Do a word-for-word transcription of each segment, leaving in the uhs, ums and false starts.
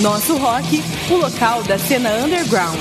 Nosso Rock, o local da cena underground.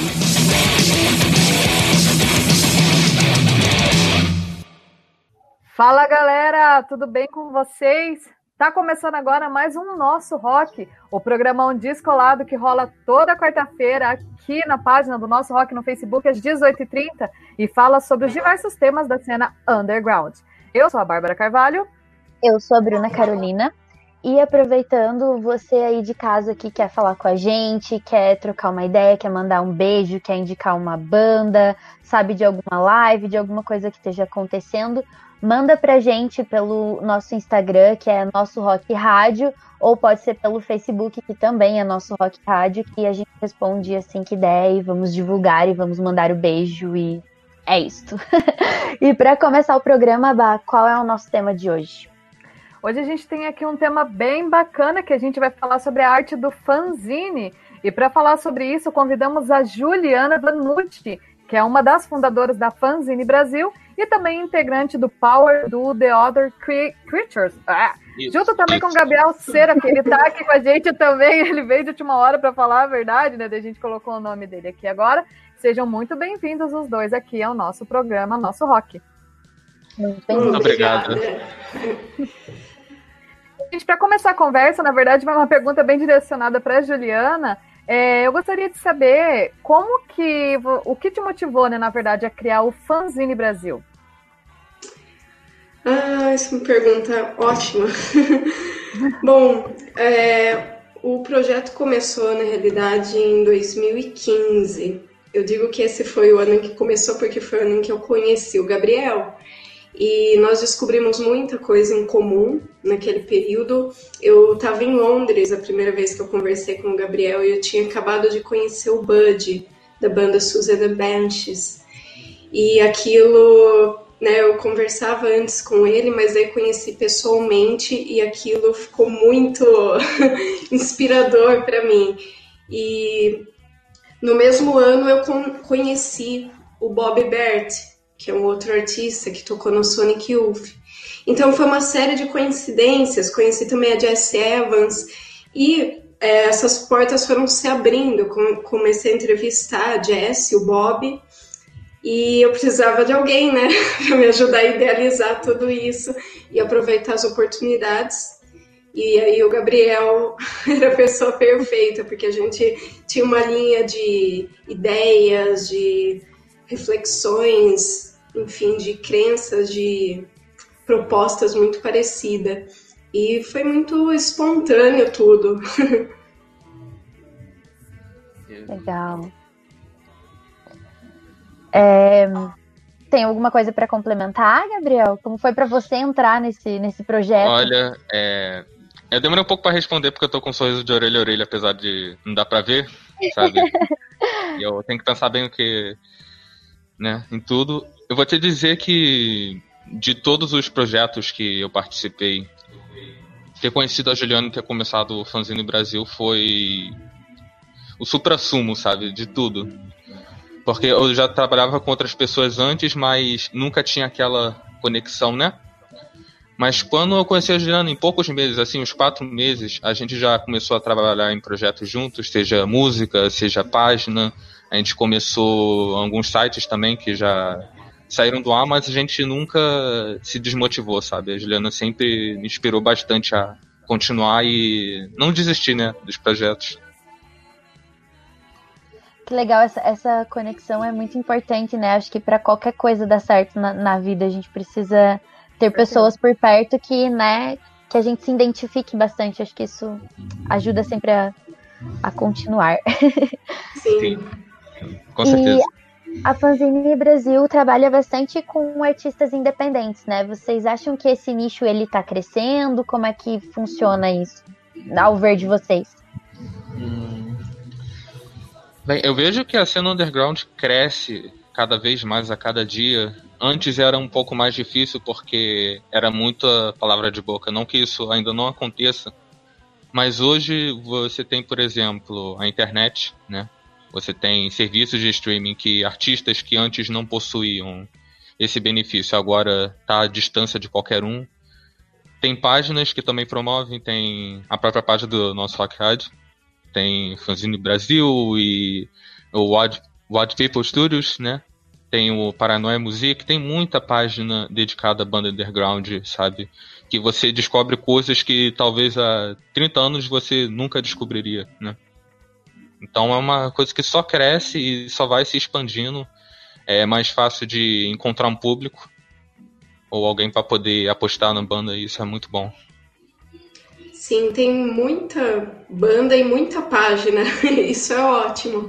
Fala galera, tudo bem com vocês? Tá começando agora mais um Nosso Rock, o programão descolado que rola toda quarta-feira aqui na página do Nosso Rock no Facebook às dezoito e trinta e fala sobre os diversos temas da cena underground. Eu sou a Bárbara Carvalho. Eu sou a Bruna Carolina. E aproveitando, você aí de casa que quer falar com a gente, quer trocar uma ideia, quer mandar um beijo, quer indicar uma banda, sabe de alguma live, de alguma coisa que esteja acontecendo, manda pra gente pelo nosso Instagram, que é Nosso Rock Rádio, ou pode ser pelo Facebook, que também é Nosso Rock Rádio, que a gente responde assim que der e vamos divulgar e vamos mandar o beijo e é isto. E para começar o programa, Bá, qual é o nosso tema de hoje? Hoje a gente tem aqui um tema bem bacana que a gente vai falar sobre a arte do fanzine. E para falar sobre isso, convidamos a Juliana Vanucci, que é uma das fundadoras da Fanzine Brasil e também integrante do Power do The Other Cre- Creatures. Ah, junto também com o Gabriel Cera, que ele está aqui com a gente também. Ele veio de última hora para falar a verdade, né? A gente colocou o nome dele aqui agora. Sejam muito bem-vindos os dois aqui ao nosso programa, Nosso Rock. Muito bem-vindos. Obrigado. Gente, para começar a conversa, na verdade, vai uma pergunta bem direcionada para a Juliana. É, eu gostaria de saber como que, o que te motivou, né, na verdade, a criar o Fanzine Brasil? Ah, essa é uma pergunta ótima. Bom, é, o projeto começou, na realidade, em dois mil e quinze. Eu digo que esse foi o ano em que começou porque foi o ano em que eu conheci o Gabriel. E nós descobrimos muita coisa em comum naquele período. Eu estava em Londres a primeira vez que eu conversei com o Gabriel e eu tinha acabado de conhecer o Bud, da banda Suzy and the Banshees. E aquilo, né, eu conversava antes com ele, mas aí conheci pessoalmente e aquilo ficou muito inspirador para mim. E no mesmo ano eu conheci o Bob Bert, que é um outro artista que tocou no Sonic Youth. Então foi uma série de coincidências, conheci também a Jess Evans, e é, essas portas foram se abrindo, comecei a entrevistar a Jess e o Bob, e eu precisava de alguém, né, para me ajudar a idealizar tudo isso e aproveitar as oportunidades. E aí o Gabriel era a pessoa perfeita, porque a gente tinha uma linha de ideias, de reflexões, enfim, de crenças, de propostas muito parecidas. E foi muito espontâneo tudo. Legal. É, tem alguma coisa para complementar, Gabriel? Como foi para você entrar nesse, nesse projeto? Olha, é... eu demorei um pouco para responder porque eu tô com um sorriso de orelha a orelha, apesar de não dar para ver, sabe? E eu tenho que pensar bem o que... né, em tudo. Eu vou te dizer que de todos os projetos que eu participei, ter conhecido a Juliana e ter começado o Fanzine Brasil foi o suprassumo, sabe, de tudo. Porque eu já trabalhava com outras pessoas antes, mas nunca tinha aquela conexão, né? Mas quando eu conheci a Juliana, em poucos meses, assim, uns quatro meses, a gente já começou a trabalhar em projetos juntos, seja música, seja página. A gente começou alguns sites também que já saíram do ar, mas a gente nunca se desmotivou, sabe? A Juliana sempre me inspirou bastante a continuar e não desistir, né, dos projetos. Que legal, essa, essa conexão é muito importante, né? Acho que para qualquer coisa dar certo na, na vida, a gente precisa ter pessoas por perto que, né, que a gente se identifique bastante. Acho que isso ajuda sempre a, a continuar. Sim. Sim. Com certeza. E a Fanzine Brasil trabalha bastante com artistas independentes, né? Vocês acham que esse nicho ele tá crescendo? Como é que funciona isso, ao ver de vocês? Hum. Bem, eu vejo que a cena underground cresce cada vez mais a cada dia. Antes era um pouco mais difícil porque era muita palavra de boca. Não que isso ainda não aconteça, mas hoje você tem, por exemplo, a internet, né? Você tem serviços de streaming que artistas que antes não possuíam esse benefício agora está à distância de qualquer um. Tem páginas que também promovem, tem a própria página do Nosso Rock Rádio, tem Fanzine Brasil e o Odd, Odd People Studios, né? Tem o Paranoia Music, tem muita página dedicada à banda underground, sabe? Que você descobre coisas que talvez há trinta anos você nunca descobriria, né? Então é uma coisa que só cresce e só vai se expandindo. É mais fácil de encontrar um público ou alguém para poder apostar na banda, e isso é muito bom. Sim, tem muita banda e muita página, isso é ótimo.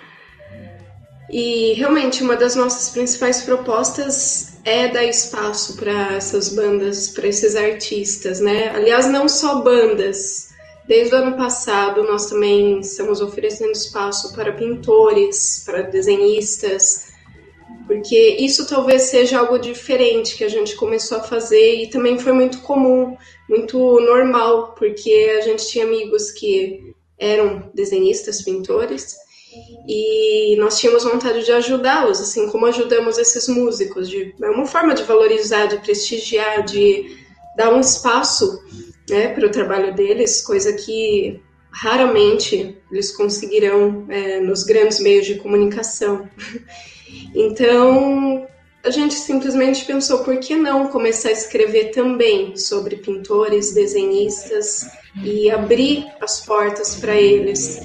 E realmente uma das nossas principais propostas é dar espaço para essas bandas, para esses artistas, né? Aliás, não só bandas. Desde o ano passado nós também estamos oferecendo espaço para pintores, para desenhistas, porque isso talvez seja algo diferente que a gente começou a fazer e também foi muito comum, muito normal, porque a gente tinha amigos que eram desenhistas, pintores, e nós tínhamos vontade de ajudá-los, assim como ajudamos esses músicos. De, é uma forma de valorizar, de prestigiar, de dar um espaço, né, para o trabalho deles, coisa que raramente eles conseguirão é, nos grandes meios de comunicação. Então, a gente simplesmente pensou, por que não começar a escrever também sobre pintores, desenhistas e abrir as portas para eles.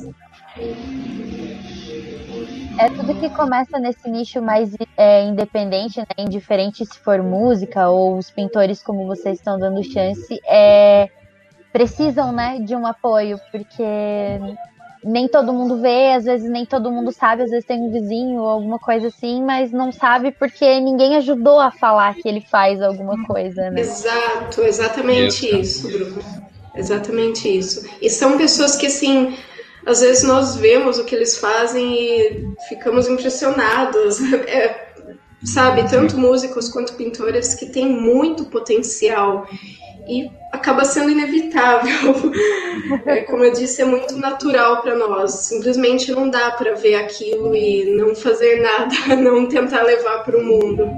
É tudo que começa nesse nicho mais é, independente, né, indiferente se for música ou os pintores como vocês estão dando chance, é, precisam, né, de um apoio, porque nem todo mundo vê, às vezes nem todo mundo sabe, às vezes tem um vizinho ou alguma coisa assim, mas não sabe porque ninguém ajudou a falar que ele faz alguma coisa, né? Exato, exatamente isso, Bruno. Exatamente isso. E são pessoas que, assim, às vezes nós vemos o que eles fazem e ficamos impressionados. É, sabe, tanto músicos quanto pintores que têm muito potencial e acaba sendo inevitável. É, como eu disse, é muito natural para nós. Simplesmente não dá para ver aquilo e não fazer nada, não tentar levar para o mundo.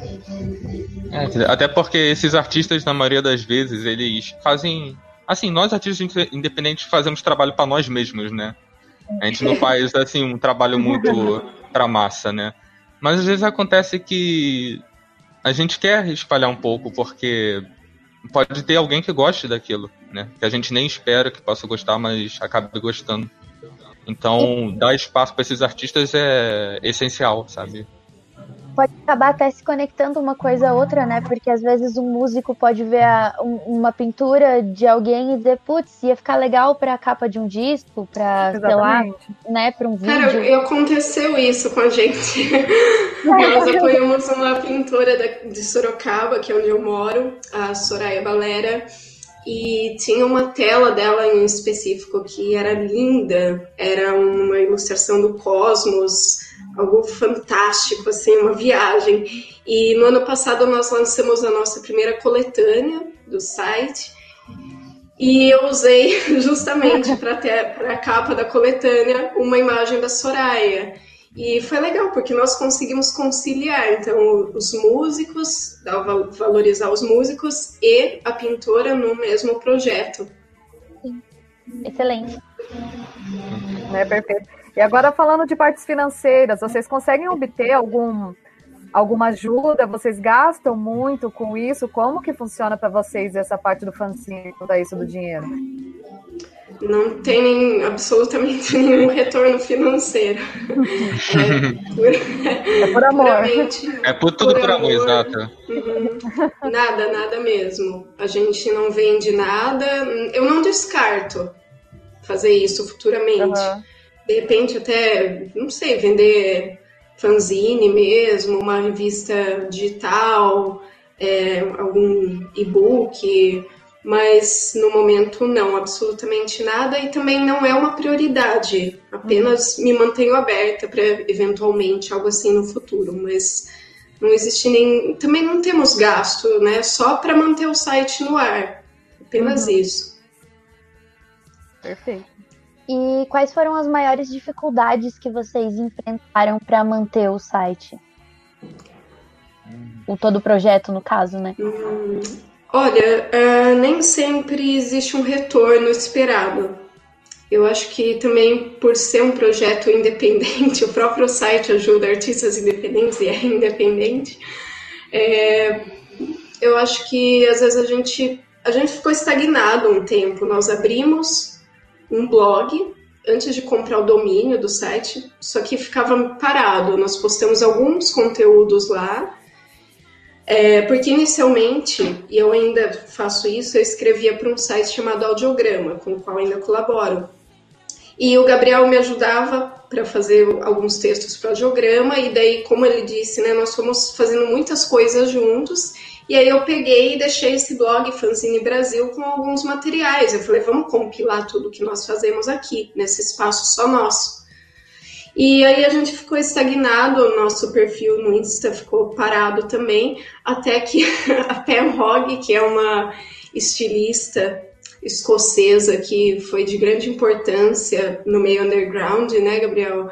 É, até porque esses artistas, na maioria das vezes, eles fazem... Assim, nós artistas independentes fazemos trabalho para nós mesmos, né? A gente não faz, assim, um trabalho muito para massa, né? Mas às vezes acontece que a gente quer espalhar um pouco, porque pode ter alguém que goste daquilo, né? Que a gente nem espera que possa gostar, mas acaba gostando. Então, dar espaço para esses artistas é essencial, sabe? Pode acabar até se conectando uma coisa a outra, né? Porque às vezes um músico pode ver a, um, uma pintura de alguém e dizer, putz, ia ficar legal pra capa de um disco, pra, sei lá, né, pra um vídeo. Cara, aconteceu isso com a gente. Nós apoiamos uma pintora de Sorocaba, que é onde eu moro, a Soraya Valera, e tinha uma tela dela em específico que era linda, era uma ilustração do cosmos, algo fantástico, assim, uma viagem. E no ano passado nós lançamos a nossa primeira coletânea do site e eu usei justamente para a capa da coletânea uma imagem da Soraya. E foi legal, porque nós conseguimos conciliar, então, os músicos, valorizar os músicos e a pintora no mesmo projeto. Sim. Excelente. É perfeito. E agora falando de partes financeiras, vocês conseguem obter algum, alguma ajuda? Vocês gastam muito com isso? Como que funciona para vocês essa parte do fanzine, toda isso do dinheiro? Não tem nem, absolutamente nenhum retorno financeiro. É por, é por amor. É por tudo por, por amor, amor, exato. Uhum. Nada, nada mesmo. A gente não vende nada. Eu não descarto fazer isso futuramente. Uhum. De repente até, não sei, vender fanzine mesmo, uma revista digital, é, algum e-book, mas no momento não, absolutamente nada, e também não é uma prioridade, apenas me mantenho aberta para eventualmente algo assim no futuro, mas não existe nem, também não temos gasto, né, só para manter o site no ar, apenas uhum. isso. Perfeito. E quais foram as maiores dificuldades que vocês enfrentaram para manter o site? O todo o projeto, no caso, né? Hum, olha, uh, nem sempre existe um retorno esperado. Eu acho que também por ser um projeto independente, o próprio site ajuda artistas independentes e é independente, é, eu acho que às vezes a gente, a gente ficou estagnado um tempo. Nós abrimos um blog antes de comprar o domínio do site, só que ficava parado. Nós postamos alguns conteúdos lá, é, porque inicialmente, e eu ainda faço isso, eu escrevia para um site chamado Audiograma, com o qual ainda colaboro. E o Gabriel me ajudava para fazer alguns textos para o Audiograma, e daí, como ele disse, né, nós fomos fazendo muitas coisas juntos, e aí eu peguei e deixei esse blog Fanzine Brasil com alguns materiais. Eu falei, vamos compilar tudo que nós fazemos aqui, nesse espaço só nosso. E aí a gente ficou estagnado, o nosso perfil no Insta ficou parado também, até que a Pam Hogg, que é uma estilista escocesa que foi de grande importância no meio underground, né, Gabriel?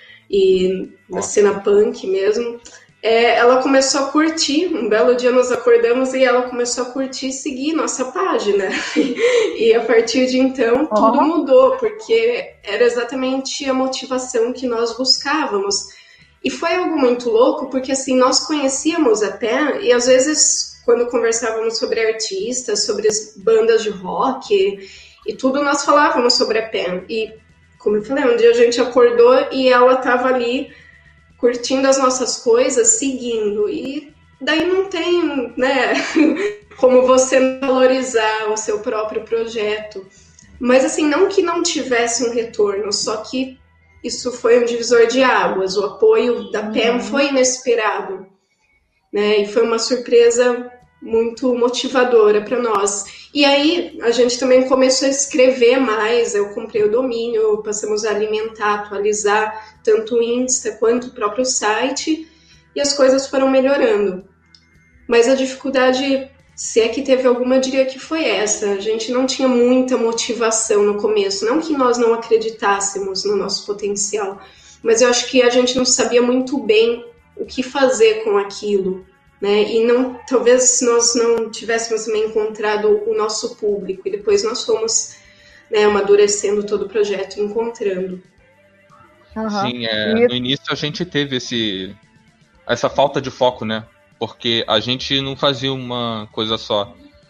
E na cena punk mesmo. É, ela começou a curtir, um belo dia nós acordamos e ela começou a curtir e seguir nossa página. E a partir de então tudo uhum. mudou, porque era exatamente a motivação que nós buscávamos. E foi algo muito louco, porque assim, nós conhecíamos a Pam e às vezes quando conversávamos sobre artistas, sobre as bandas de rock e, e tudo, nós falávamos sobre a Pam. E como eu falei, um dia a gente acordou e ela estava ali curtindo as nossas coisas, seguindo, e daí não tem, né, como você valorizar o seu próprio projeto. Mas assim, não que não tivesse um retorno, só que isso foi um divisor de águas, o apoio da Pam uhum. foi inesperado, né, e foi uma surpresa muito motivadora para nós. E aí a gente também começou a escrever mais, eu comprei o domínio, passamos a alimentar, atualizar tanto o Insta quanto o próprio site, e as coisas foram melhorando. Mas a dificuldade, se é que teve alguma, eu diria que foi essa. A gente não tinha muita motivação no começo, não que nós não acreditássemos no nosso potencial, mas eu acho que a gente não sabia muito bem o que fazer com aquilo. Né? E não, talvez nós não tivéssemos também encontrado o nosso público, e depois nós fomos, né, amadurecendo todo o projeto, encontrando. Uhum. Sim, é, no início a gente teve esse, essa falta de foco, né? Porque a gente não fazia uma coisa só.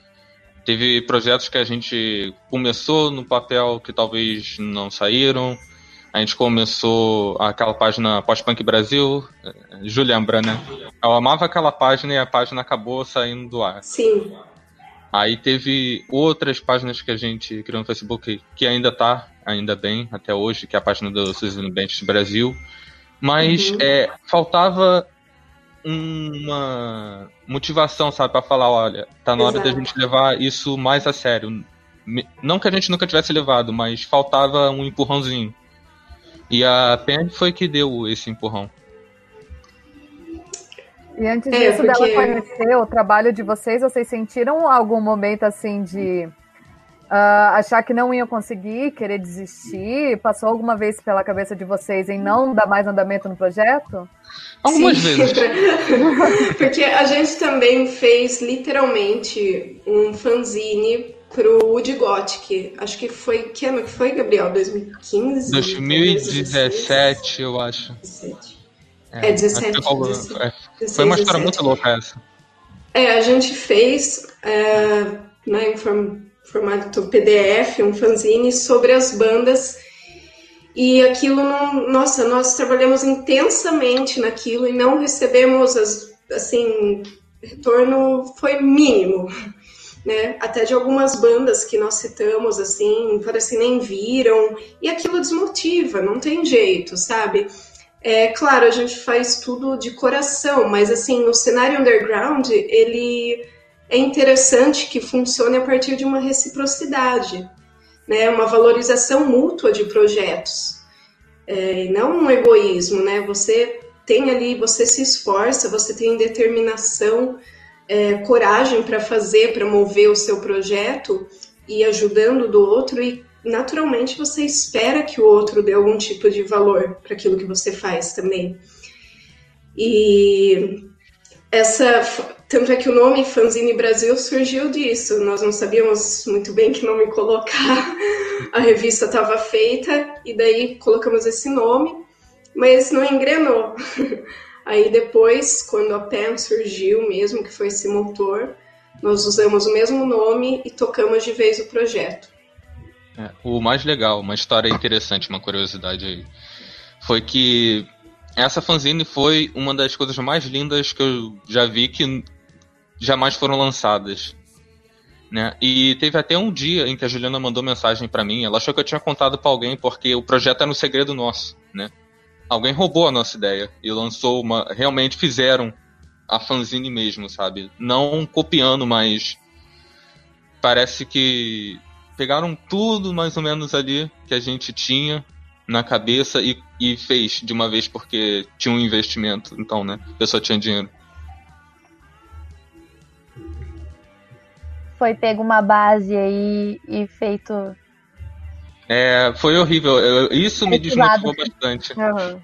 Teve projetos que a gente começou no papel que talvez não saíram. A gente começou aquela página Pós-Punk Brasil, Ju lembra, né? Eu amava aquela página e a página acabou saindo do ar. Sim. Aí teve outras páginas que a gente criou no Facebook, que ainda tá, ainda bem, até hoje, que é a página do Susan Bench Brasil. Mas uhum. é, faltava uma motivação, sabe? Pra falar, olha, tá na hora Exato. Da gente levar isso mais a sério. Não que a gente nunca tivesse levado, mas faltava um empurrãozinho. E a Pam foi que deu esse empurrão. E antes é, disso, porque... dela conhecer o trabalho de vocês, vocês sentiram algum momento assim de uh, achar que não iam conseguir, querer desistir? Passou alguma vez pela cabeça de vocês em não dar mais andamento no projeto? Algumas Sim. vezes. Porque a gente também fez literalmente um fanzine pro Wood Gothic. Acho que foi, que ano que foi, Gabriel? dois mil e quinze? dois mil e dezessete, eu acho. dezessete. É, dezessete. Foi, dezessete, foi uma história dezessete. Muito louca essa. É, a gente fez é, né, em form, formato P D F, um fanzine sobre as bandas, e aquilo não... Nossa, nós trabalhamos intensamente naquilo e não recebemos, as, assim, retorno foi mínimo. Né? Até de algumas bandas que nós citamos, assim, parece nem viram, e aquilo desmotiva, não tem jeito, sabe? É claro, a gente faz tudo de coração, mas assim, no cenário underground, ele é interessante que funcione a partir de uma reciprocidade, né? Uma valorização mútua de projetos, é, não um egoísmo, né? Você tem ali, você se esforça, você tem determinação, É, coragem para fazer, para mover o seu projeto e ajudando do outro, e naturalmente você espera que o outro dê algum tipo de valor para aquilo que você faz também. E essa, tanto é que o nome Fanzine Brasil surgiu disso. Nós não sabíamos muito bem que nome colocar. A revista estava feita e daí colocamos esse nome, mas não engrenou. Aí depois, quando a P E N surgiu mesmo, que foi esse motor, nós usamos o mesmo nome e tocamos de vez o projeto. É, o mais legal, uma história interessante, uma curiosidade aí, foi que essa fanzine foi uma das coisas mais lindas que eu já vi que jamais foram lançadas. Né? E teve até um dia em que a Juliana mandou mensagem pra mim, ela achou que eu tinha contado pra alguém porque o projeto era um segredo nosso, né? Alguém roubou a nossa ideia e lançou uma... Realmente fizeram a fanzine mesmo, sabe? Não copiando, mas parece que pegaram tudo mais ou menos ali que a gente tinha na cabeça e, e fez de uma vez porque tinha um investimento, então, né? A pessoa tinha dinheiro. Foi pego uma base aí e feito... É, foi horrível. Eu, isso me desmotivou bastante. Uhum.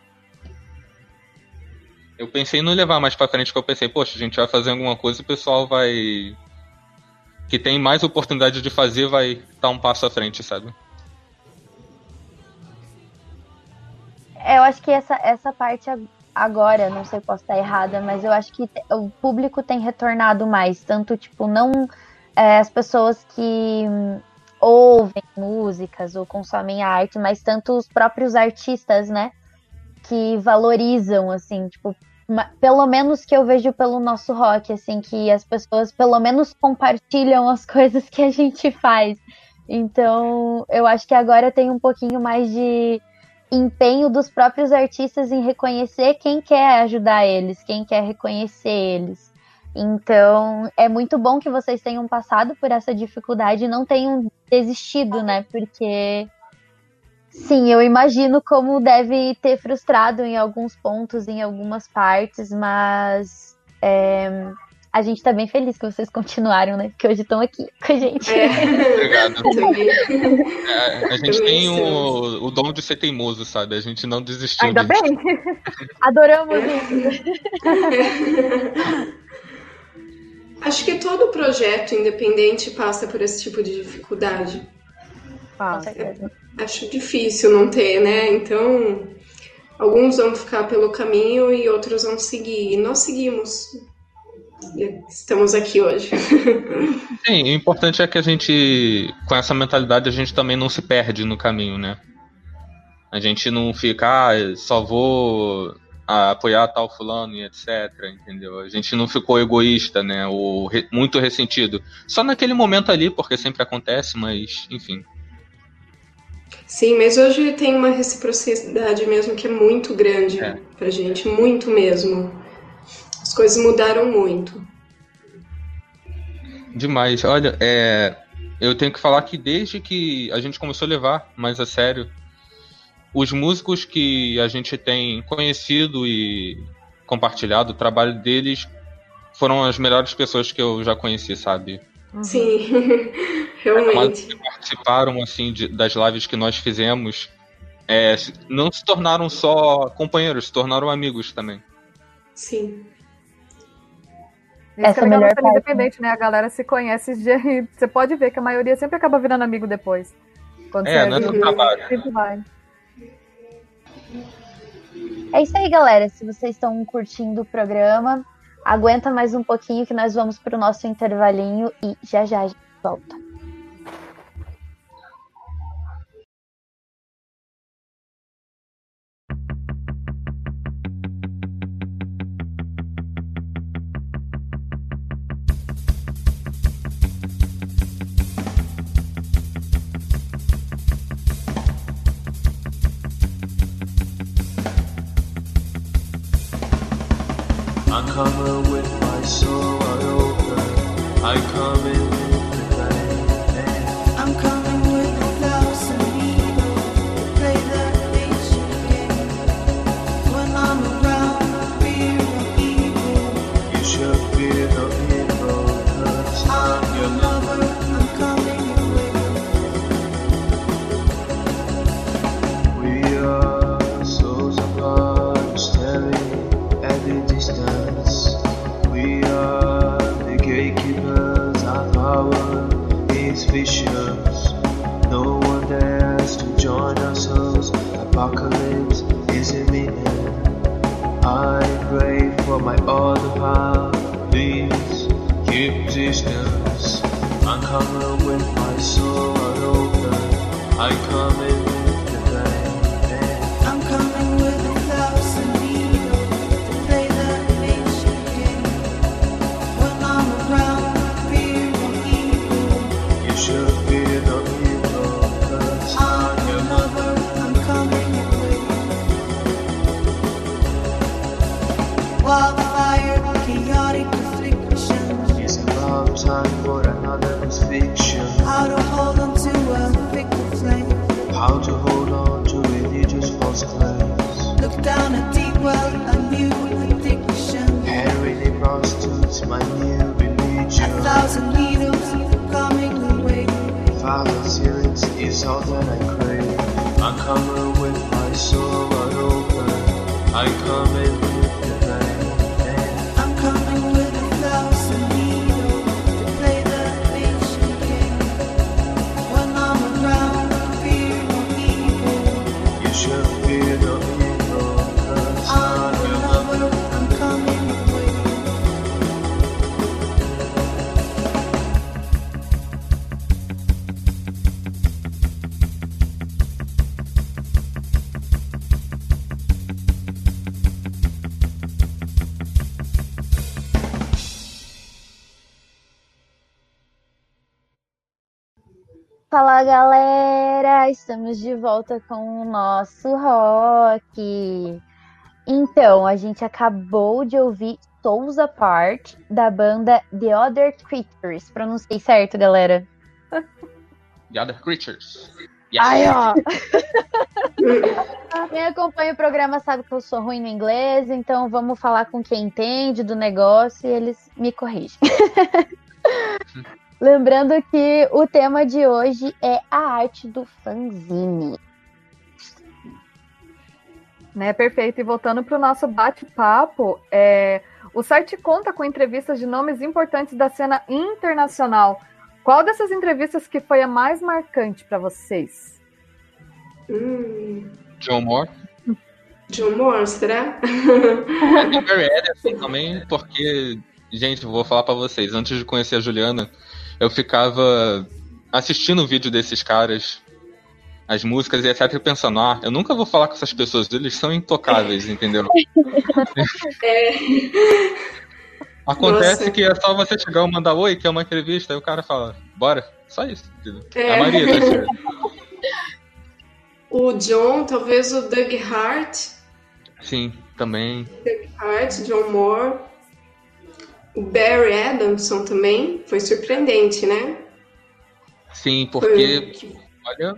Eu pensei em não levar mais pra frente, porque eu pensei, poxa, a gente vai fazer alguma coisa e o pessoal vai... que tem mais oportunidade de fazer vai dar um passo à frente, sabe? É, eu acho que essa, essa parte agora, não sei, posso estar errada, mas eu acho que o público tem retornado mais. Tanto, tipo, não... É, as pessoas que ouvem músicas ou consomem arte, mas tanto os próprios artistas, né, que valorizam, assim, tipo, pelo menos que eu vejo pelo nosso rock, assim, que as pessoas pelo menos compartilham as coisas que a gente faz. Então, eu acho que agora tem um pouquinho mais de empenho dos próprios artistas em reconhecer quem quer ajudar eles, quem quer reconhecer eles. Então, é muito bom que vocês tenham passado por essa dificuldade e não tenham desistido, né? Porque, sim, eu imagino como deve ter frustrado em alguns pontos, em algumas partes, mas é, a gente tá bem feliz que vocês continuaram, né? Porque hoje estão aqui com a gente. É. Obrigado. Também. É, a gente Também tem estamos. o, o dom de ser teimoso, sabe? A gente não desistiu Ainda disso. bem. Adoramos isso. Acho que todo projeto independente passa por esse tipo de dificuldade. Com certeza. Acho difícil não ter, né? Então, alguns vão ficar pelo caminho e outros vão seguir. E nós seguimos. Estamos aqui hoje. Sim, o importante é que a gente, com essa mentalidade, a gente também não se perde no caminho, né? A gente não fica, ah, só vou apoiar tal fulano e etc, entendeu? A gente não ficou egoísta, né? Ou re- muito ressentido. Só naquele momento ali, porque sempre acontece, mas, enfim. Sim, mas hoje tem uma reciprocidade mesmo que é muito grande É. pra gente, muito mesmo. As coisas mudaram muito. Demais. Olha, é, eu tenho que falar que desde que a gente começou a levar mais a sério, os músicos que a gente tem conhecido e compartilhado o trabalho deles foram as melhores pessoas que eu já conheci, sabe? Sim, Mas realmente. que participaram assim de- das lives que nós fizemos, é, se- não se tornaram só companheiros, se tornaram amigos também. Sim. Isso Essa que é é a legal melhor no Cena parte. Independente, né? A galera se conhece de... Você pode ver que a maioria sempre acaba virando amigo depois. Quando É, você não é só ajuda, trabalho. sempre vai. É isso aí, galera. Se vocês estão curtindo o programa, aguenta mais um pouquinho que nós vamos pro nosso intervalinho e já já a gente volta. I come in with my soul wide open. I come in with the band. I'm coming with a thousand people to play that ancient game. When I'm around, I fear no evil. You should fear no evil, cause I'm I'm your your lover, I'm coming your way. We are souls apart, staring at the distance. We power is vicious. No one dares to join us. Apocalypse is imminent. I pray for my other power. Please keep distance. I'm coming with my soul wide open. I come in with the band. I'm coming with a thousand needles to play that ancient game. When I'm around, fear no evil. You should fear no evil, 'cause I'm I'm your your lover, I'm coming your way. Wildfire, chaotic affliction. It's about time for another fiction. How to hold on to a fickle flame. How to hold on to religious false claims. Look down a deep well, a new addiction. Harry prostitutes, my new A religion. thousand needles coming away. Father's hearings is all that I crave. I'm coming with my soul wide open. I come in with the band. I'm coming with a thousand needles to play that ancient game. When I'm around, fear no evil. You should fear no evil, 'cause I'm I'm your your lover, lover. I'm coming away. Fala galera, estamos de volta com o nosso rock. Então, a gente acabou de ouvir Souls Apart da banda The Other Creatures. Pronunciei certo, galera? The Other Creatures. Yes. Ai, ó. Quem acompanha o programa sabe que eu sou ruim no inglês, então vamos falar com quem entende do negócio e eles me corrigem. Lembrando que o tema de hoje é a arte do fanzine. Né, perfeito. E voltando para o nosso bate-papo, é, o site conta com entrevistas de nomes importantes da cena internacional. Qual dessas entrevistas que foi a mais marcante para vocês? Hum, John Moore. John Moore, será? E Barry Ellison também, porque, gente, eu vou falar pra vocês, antes de conhecer a Juliana, eu ficava assistindo o vídeo desses caras, as músicas e etcétera, pensando, ah, eu nunca vou falar com essas pessoas, eles são intocáveis, entendeu? É. Acontece Nossa. que é só você chegar e mandar oi, que é uma entrevista, aí o cara fala, bora, só isso. Entendeu? É. A Maria tá certo. O John, talvez o Doug Hart. Sim, também. Doug Hart, John Moore. O Barry Adamson também. Foi surpreendente, né? Sim, Foi- porque, olha,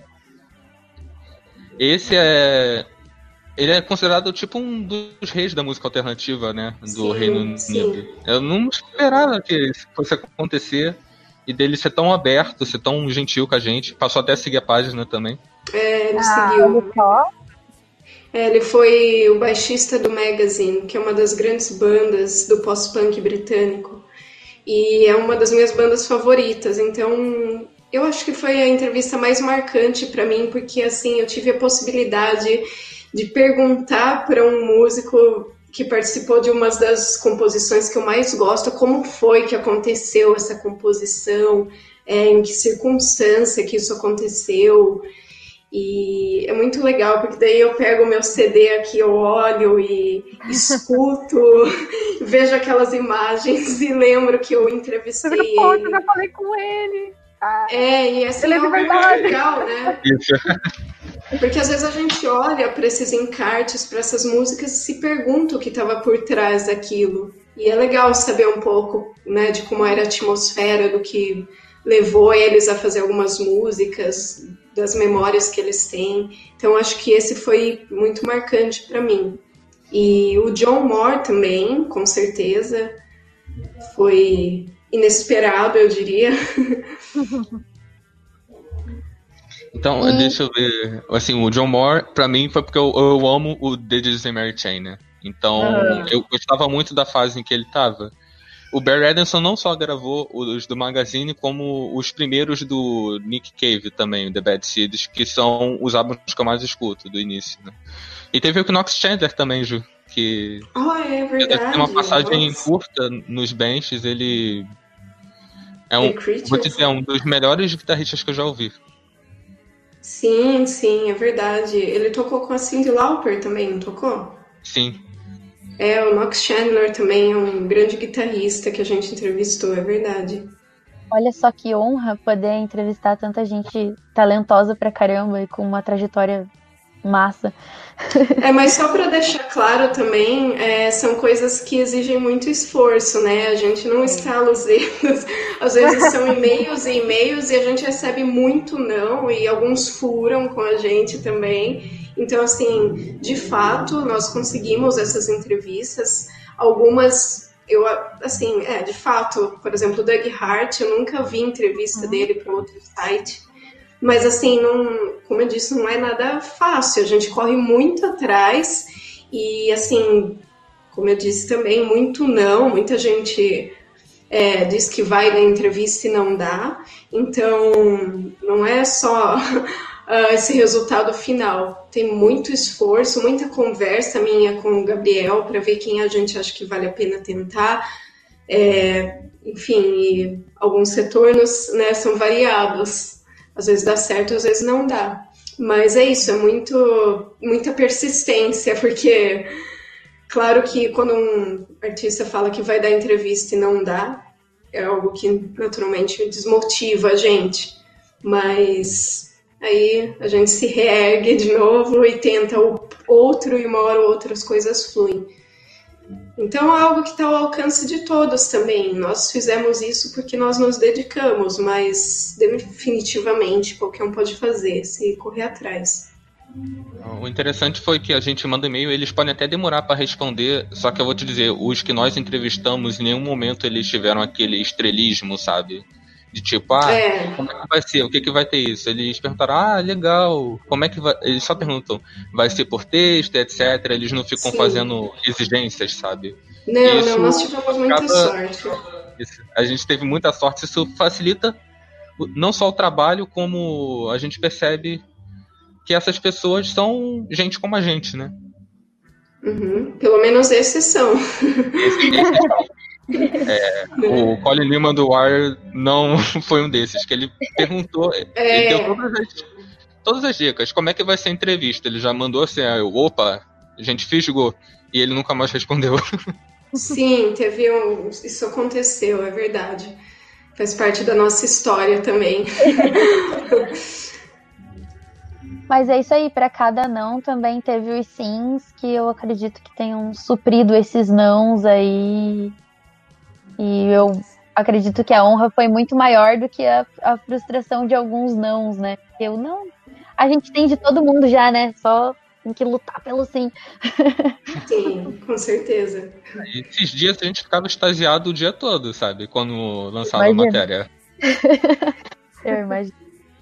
esse é... Ele é considerado tipo um dos reis da música alternativa, né? Do Sim, Reino Unido. sim. Eu não esperava que isso fosse acontecer e dele ser tão aberto, ser tão gentil com a gente. Passou até a seguir a página também. É, ele Ah, seguiu. olha só. É, ele foi o baixista do Magazine, que é uma das grandes bandas do pós-punk britânico. E é uma das minhas bandas favoritas. Então, eu acho que foi a entrevista mais marcante para mim, porque assim, eu tive a possibilidade de perguntar para um músico que participou de uma das composições que eu mais gosto, como foi que aconteceu essa composição, é, em que circunstância que isso aconteceu. E é muito legal, porque daí eu pego o meu C D aqui, eu olho e escuto, vejo aquelas imagens e lembro que eu entrevistei Você viu, pô, eu ele. já falei com ele. Ah, É, e assim, Ele é é de algo muito verdade. legal, né? Isso. Porque às vezes a gente olha para esses encartes, para essas músicas e se pergunta o que estava por trás daquilo. E é legal saber um pouco, né, de como era a atmosfera, do que levou eles a fazer algumas músicas, das memórias que eles têm. Então acho que esse foi muito marcante para mim. E o John Moore também, com certeza, foi inesperado, eu diria. Então, E- deixa eu ver. Assim, o John Moore, pra mim, foi porque eu, eu amo o The Jesus and Mary Chain, né? Então, Ah. eu gostava muito da fase em que ele tava. o Barry Adamson não só gravou os do Magazine, como os primeiros do Nick Cave também, The Bad Seeds, que são os álbuns que eu mais escuto do início, né? E teve o Knox Chandler também, Ju, que Oh, é verdade. tem uma passagem Nossa. curta nos benches, ele é The um, Creatures. vou te dizer, é um dos melhores guitarristas que eu já ouvi. Sim, sim, é verdade. Ele tocou com a Cyndi Lauper também, não tocou? Sim. É, o Knox Chandler também é um grande guitarrista que a gente entrevistou, é verdade. Olha só que honra poder entrevistar tanta gente talentosa pra caramba e com uma trajetória massa. É, mas só para deixar claro também, é, são coisas que exigem muito esforço, né? A gente não estala os dedos. Às vezes são e-mails e e-mails e a gente recebe muito não, e alguns furam com a gente também. Então, assim, de fato, nós conseguimos essas entrevistas. Algumas, eu, assim, é, de fato, por exemplo, o Doug Hart, eu nunca vi entrevista dele para outro site. Mas, assim, não, como eu disse, não é nada fácil. A gente corre muito atrás e, assim, como eu disse também, muito não. Muita gente é, diz que vai na entrevista e não dá. Então, não é só uh, esse resultado final. Tem muito esforço, muita conversa minha com o Gabriel para ver quem a gente acha que vale a pena tentar. É, enfim, e alguns retornos, né, são variados. Às vezes dá certo, às vezes não dá. Mas é isso, é muito, muita persistência, porque claro que quando um artista fala que vai dar entrevista e não dá, é algo que naturalmente desmotiva a gente. Mas aí a gente se reergue de novo e tenta o outro e uma hora outras coisas fluem. Então é algo que está ao alcance de todos também. Nós fizemos isso porque nós nos dedicamos, mas definitivamente qualquer um pode fazer, se correr atrás. O interessante foi que a gente manda e-mail, eles podem até demorar para responder, só que eu vou te dizer, os que nós entrevistamos, em nenhum momento eles tiveram aquele estrelismo, sabe? De tipo, ah, É. como é que vai ser? O que que vai ter isso? Eles perguntaram, ah, legal, como é que vai... Eles só perguntam, vai ser por texto, etcétera. Eles não ficam Sim. fazendo exigências, sabe? Não, Isso não, nós tivemos muita acaba- sorte. Isso. A gente teve muita sorte, isso facilita o- não só o trabalho, como a gente percebe que essas pessoas são gente como a gente, né? Uhum. Pelo menos esses são. Esse, esse é, o Colin Lima do Wire não foi um desses, que ele perguntou, É. ele deu todas as, todas as dicas, como é que vai ser a entrevista, ele já mandou assim, aí eu, opa, a gente fisgou, e ele nunca mais respondeu. Sim, teve um... isso aconteceu, é verdade. Faz parte da nossa história também. Mas é isso aí, pra cada não também teve os sims que eu acredito que tenham suprido esses nãos aí. E eu acredito que a honra foi muito maior do que a, a frustração de alguns nãos, né? Eu não. A gente tem de todo mundo já, né? Só tem que lutar pelo sim. Sim, com certeza. E esses dias a gente ficava extasiado o dia todo, sabe? Quando lançava a Imagina. matéria. Eu imagino.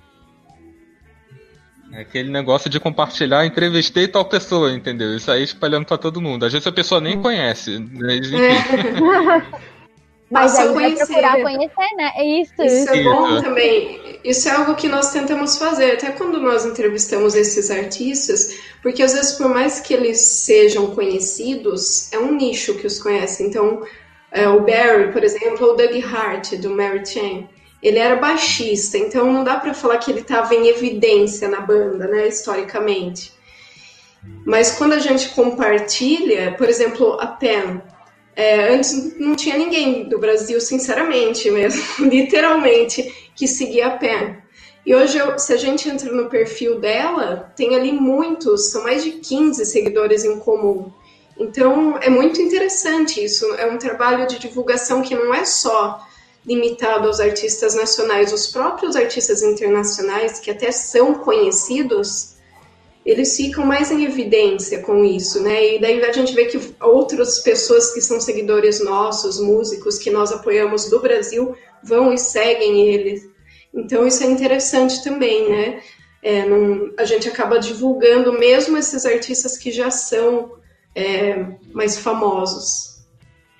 É aquele negócio de compartilhar, entrevistei tal pessoa, entendeu? Isso aí espalhando pra todo mundo. Às vezes a pessoa nem conhece, mas enfim. É. Mas Nossa, aí vai conhecer. procurar conhecer, né? É isso. Isso é Isso. bom também. Isso é algo que nós tentamos fazer, até quando nós entrevistamos esses artistas, porque às vezes, por mais que eles sejam conhecidos, é um nicho que os conhece. Então, é, o Barry, por exemplo, ou o Doug Hart, do Mary Chain, ele era baixista, então não dá pra falar que ele estava em evidência na banda, né, historicamente. Mas quando a gente compartilha, por exemplo, a Pen, é, antes não tinha ninguém do Brasil, sinceramente mesmo, literalmente, que seguia a Pen. E hoje, eu, se a gente entra no perfil dela, tem ali muitos, são mais de quinze seguidores em comum. Então, é muito interessante isso. É um trabalho de divulgação que não é só limitado aos artistas nacionais. Os próprios artistas internacionais, que até são conhecidos, eles ficam mais em evidência com isso, né? E daí a gente vê que outras pessoas que são seguidores nossos, músicos que nós apoiamos do Brasil, vão e seguem eles. Então isso é interessante também, né? É, não, a gente acaba divulgando mesmo esses artistas que já são é, mais famosos.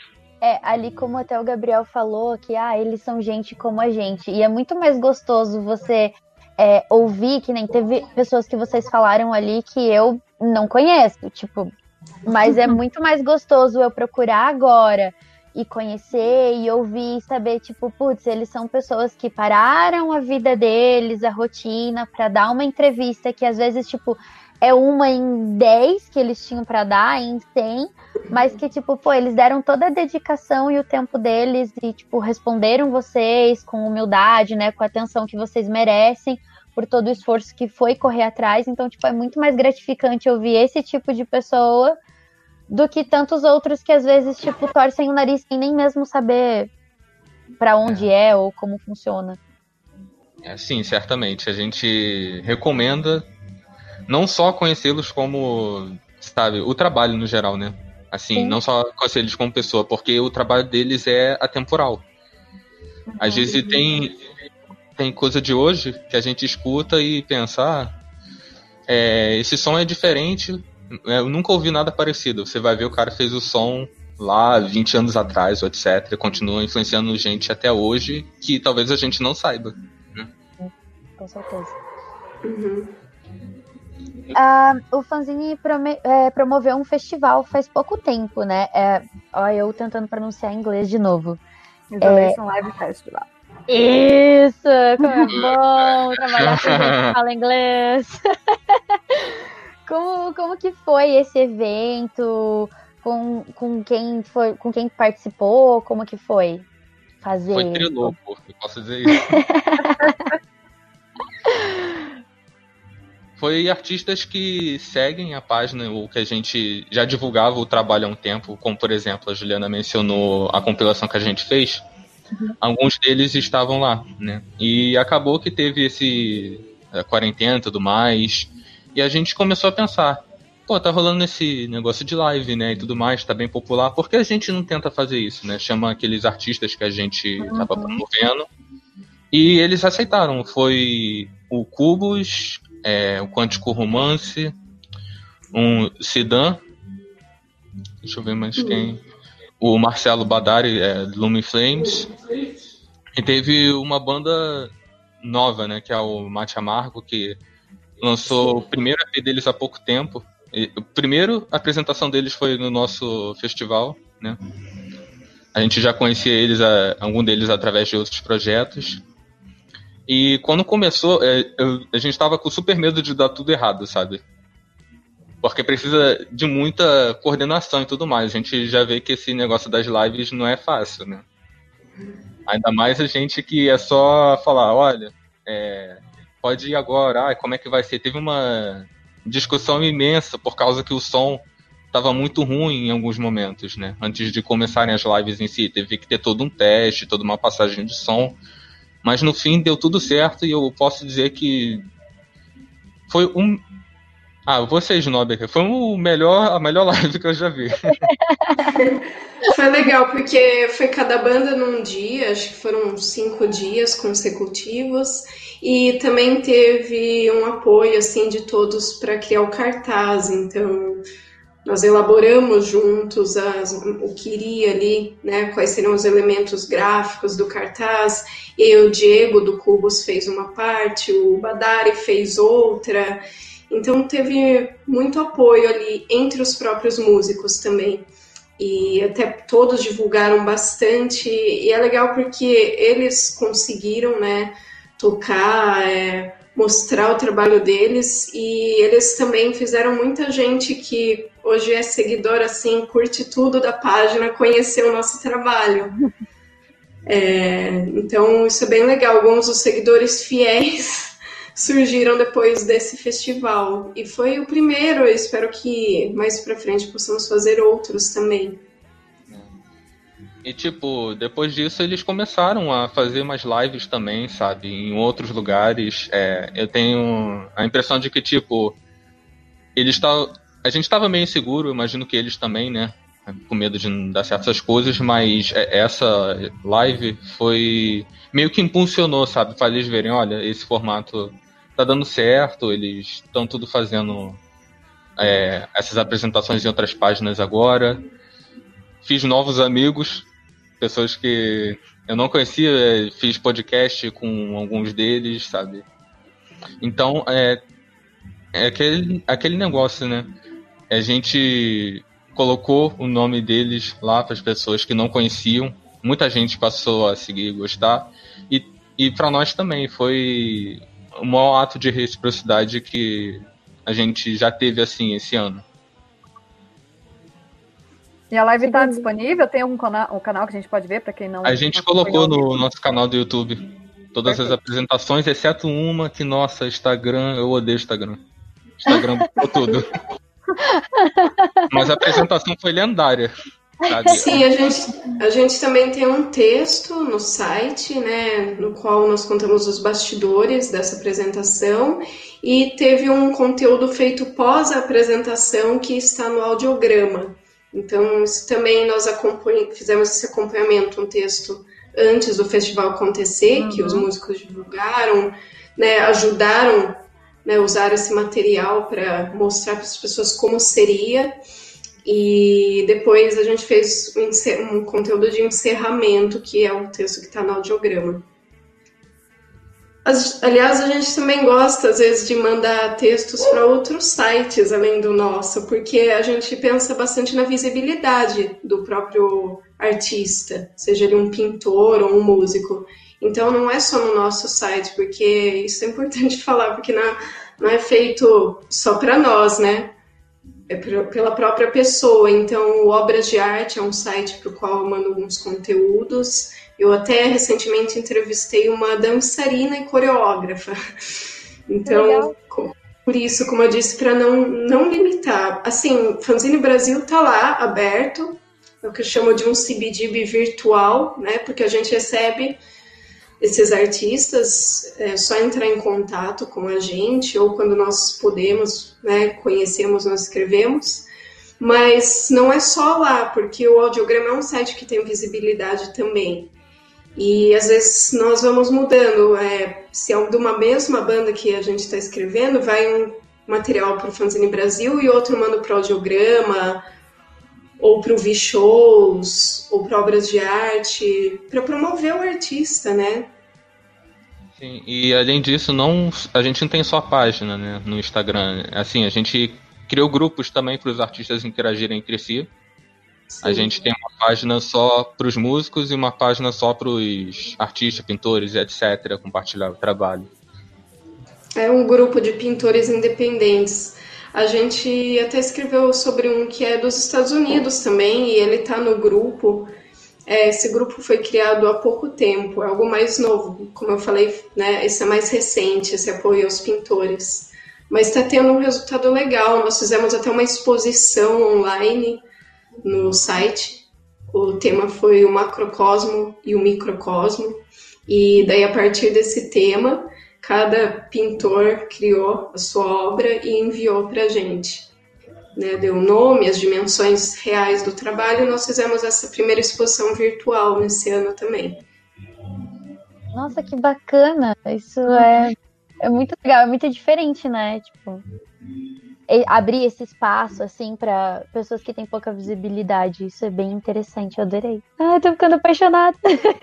É, ali como até o Gabriel falou, que ah, eles são gente como a gente. E é muito mais gostoso você é, ouvir, que nem teve pessoas que vocês falaram ali que eu não conheço, tipo, mas é muito mais gostoso eu procurar agora e conhecer e ouvir e saber, tipo, putz, eles são pessoas que pararam a vida deles, a rotina, pra dar uma entrevista que às vezes, tipo, é uma em dez que eles tinham pra dar, em cem, mas que, tipo, pô, eles deram toda a dedicação e o tempo deles e, tipo, responderam vocês com humildade, né, com a atenção que vocês merecem, por todo o esforço que foi correr atrás. Então, tipo, é muito mais gratificante ouvir esse tipo de pessoa do que tantos outros que, às vezes, tipo, torcem o nariz sem nem mesmo saber pra onde é, é ou como funciona. É, sim, certamente. A gente recomenda não só conhecê-los como, sabe, o trabalho no geral, né? Assim, Sim. não só conhecer eles como pessoa, porque o trabalho deles é atemporal. Às vezes tem, tem coisa de hoje que a gente escuta e pensa, ah, é, esse som é diferente, eu nunca ouvi nada parecido. Você vai ver, o cara fez o som lá vinte anos atrás, etcétera. Continua influenciando gente até hoje, que talvez a gente não saiba. Né? Com certeza. Uhum. Ah, o Fanzine prome- é, promoveu um festival faz pouco tempo, né? É, ó, eu tentando pronunciar em inglês de novo. Isolation é... Live Festival. Isso! Como é bom trabalhar com gente que fala inglês. como, como que foi esse evento? Com, com, quem foi, com quem participou? Como que foi fazer? Foi trilouco, eu posso dizer isso. Foi artistas que seguem a página, ou que a gente já divulgava o trabalho há um tempo, como, por exemplo, a Juliana mencionou a compilação que a gente fez. Uhum. Alguns deles estavam lá, né? E acabou que teve esse a quarentena e tudo mais, e a gente começou a pensar, pô, tá rolando esse negócio de live, né, e tudo mais, tá bem popular, por que a gente não tenta fazer isso, né? Chama aqueles artistas que a gente uhum. tava promovendo, e eles aceitaram. Foi o Cubos, É, o Quântico Romance, um Sidan, deixa eu ver mais quem, o Marcelo Badari, é, Lume Flames, e teve uma banda nova, né, que é o Mate Amargo, que lançou o primeiro E P deles há pouco tempo. E, a primeira apresentação deles foi no nosso festival, né? A gente já conhecia eles, a, algum deles através de outros projetos. E quando começou, é, eu, a gente tava com super medo de dar tudo errado, sabe? Porque precisa de muita coordenação e tudo mais. A gente já vê que esse negócio das lives não é fácil, né? Ainda mais a gente que é só falar, olha, é, pode ir agora, ah, como é que vai ser? Teve uma discussão imensa por causa que o som tava muito ruim em alguns momentos, né? Antes de começarem as lives em si, teve que ter todo um teste, toda uma passagem de som. Mas no fim deu tudo certo e eu posso dizer que foi um... Ah, vocês, Nober, foi o melhor, a melhor live que eu já vi. Foi legal, porque foi cada banda num dia, acho que foram cinco dias consecutivos, e também teve um apoio assim, de todos para criar o cartaz, então... Nós elaboramos juntos as, o que iria ali, né, quais seriam os elementos gráficos do cartaz. E aí o Diego do Cubos fez uma parte, o Badari fez outra. Então teve muito apoio ali entre os próprios músicos também. E até todos divulgaram bastante. E é legal porque eles conseguiram, né, tocar... É, mostrar o trabalho deles, e eles também fizeram muita gente que hoje é seguidor, assim, curte tudo da página, conhecer o nosso trabalho. É, então isso é bem legal. Alguns dos seguidores fiéis surgiram depois desse festival, e foi o primeiro. Eu espero que mais pra frente possamos fazer outros também. E, tipo, depois disso eles começaram a fazer mais lives também, sabe? Em outros lugares. É, eu tenho a impressão de que, tipo, eles tavam... a gente estava meio inseguro, imagino que eles também, né? Com medo de não dar certas coisas, mas essa live foi... meio que impulsionou, sabe? Faz eles verem, olha, esse formato tá dando certo, eles estão tudo fazendo é, essas apresentações em outras páginas agora. Fiz novos amigos pessoas que eu não conhecia, é, fiz podcast com alguns deles, sabe? Então, é, é aquele, aquele negócio, né? A gente colocou o nome deles lá para as pessoas que não conheciam. Muita gente passou a seguir e gostar. E, e para nós também foi o maior ato de reciprocidade que a gente já teve assim esse ano. E a live está disponível? Tem algum cana- um canal que a gente pode ver para quem não... A gente colocou no nosso canal do YouTube todas Perfeito. As apresentações, exceto uma que, nossa, Instagram, eu odeio Instagram. Instagram por tudo. Mas a apresentação foi lendária. Sabe? Sim, a gente, a gente também tem um texto no site, né, no qual nós contamos os bastidores dessa apresentação, e teve um conteúdo feito pós a apresentação que está no audiograma. Então, isso também nós acompanha, fizemos esse acompanhamento, um texto antes do festival acontecer, uhum. que os músicos divulgaram, né, ajudaram, né, usar esse material para mostrar para as pessoas como seria. E depois a gente fez um, encer- um conteúdo de encerramento, que é o texto que está no audiograma. As, aliás, a gente também gosta, às vezes, de mandar textos para outros sites, além do nosso, porque a gente pensa bastante na visibilidade do próprio artista, seja ele um pintor ou um músico. Então, não é só no nosso site, porque isso é importante falar, porque não, não é feito só para nós, né? É pela própria pessoa. Então, o Obras de Arte é um site para o qual eu mando alguns conteúdos. Eu até recentemente entrevistei uma dançarina e coreógrafa. Então, por isso, como eu disse, para não, não limitar. Assim, Fanzine Brasil está lá, aberto, é o que eu chamo de um C B D B virtual, né? Porque a gente recebe esses artistas, é só entrar em contato com a gente, ou quando nós podemos, né, conhecemos, nós escrevemos, mas não é só lá, porque o audiograma é um site que tem visibilidade também, e às vezes nós vamos mudando, é, se é de uma mesma banda que a gente está escrevendo, vai um material para o Fanzine Brasil e outro manda para o audiograma, ou para o V-Shows, ou para obras de arte, para promover o artista, né? Sim, e além disso, não, a gente não tem só a página, né, no Instagram. Assim, a gente criou grupos também para os artistas interagirem entre si. Sim. A gente tem uma página só para os músicos e uma página só para os artistas, pintores, etcétera, compartilhar o trabalho. É um grupo de pintores independentes. A gente até escreveu sobre um que é dos Estados Unidos também, e ele está no grupo. É, esse grupo foi criado há pouco tempo, é algo mais novo. Como eu falei, né, esse é mais recente, esse apoio aos pintores. Mas está tendo um resultado legal. Nós fizemos até uma exposição online no site. O tema foi o macrocosmo e o microcosmo. E daí, a partir desse tema, cada pintor criou a sua obra e enviou para a gente. Né, deu o nome, as dimensões reais do trabalho, e nós fizemos essa primeira exposição virtual nesse ano também. Nossa, que bacana! Isso é, é muito legal, é muito diferente, né? Tipo, abrir esse espaço, assim, para pessoas que têm pouca visibilidade. Isso é bem interessante, eu adorei. Ah, eu tô ficando apaixonada.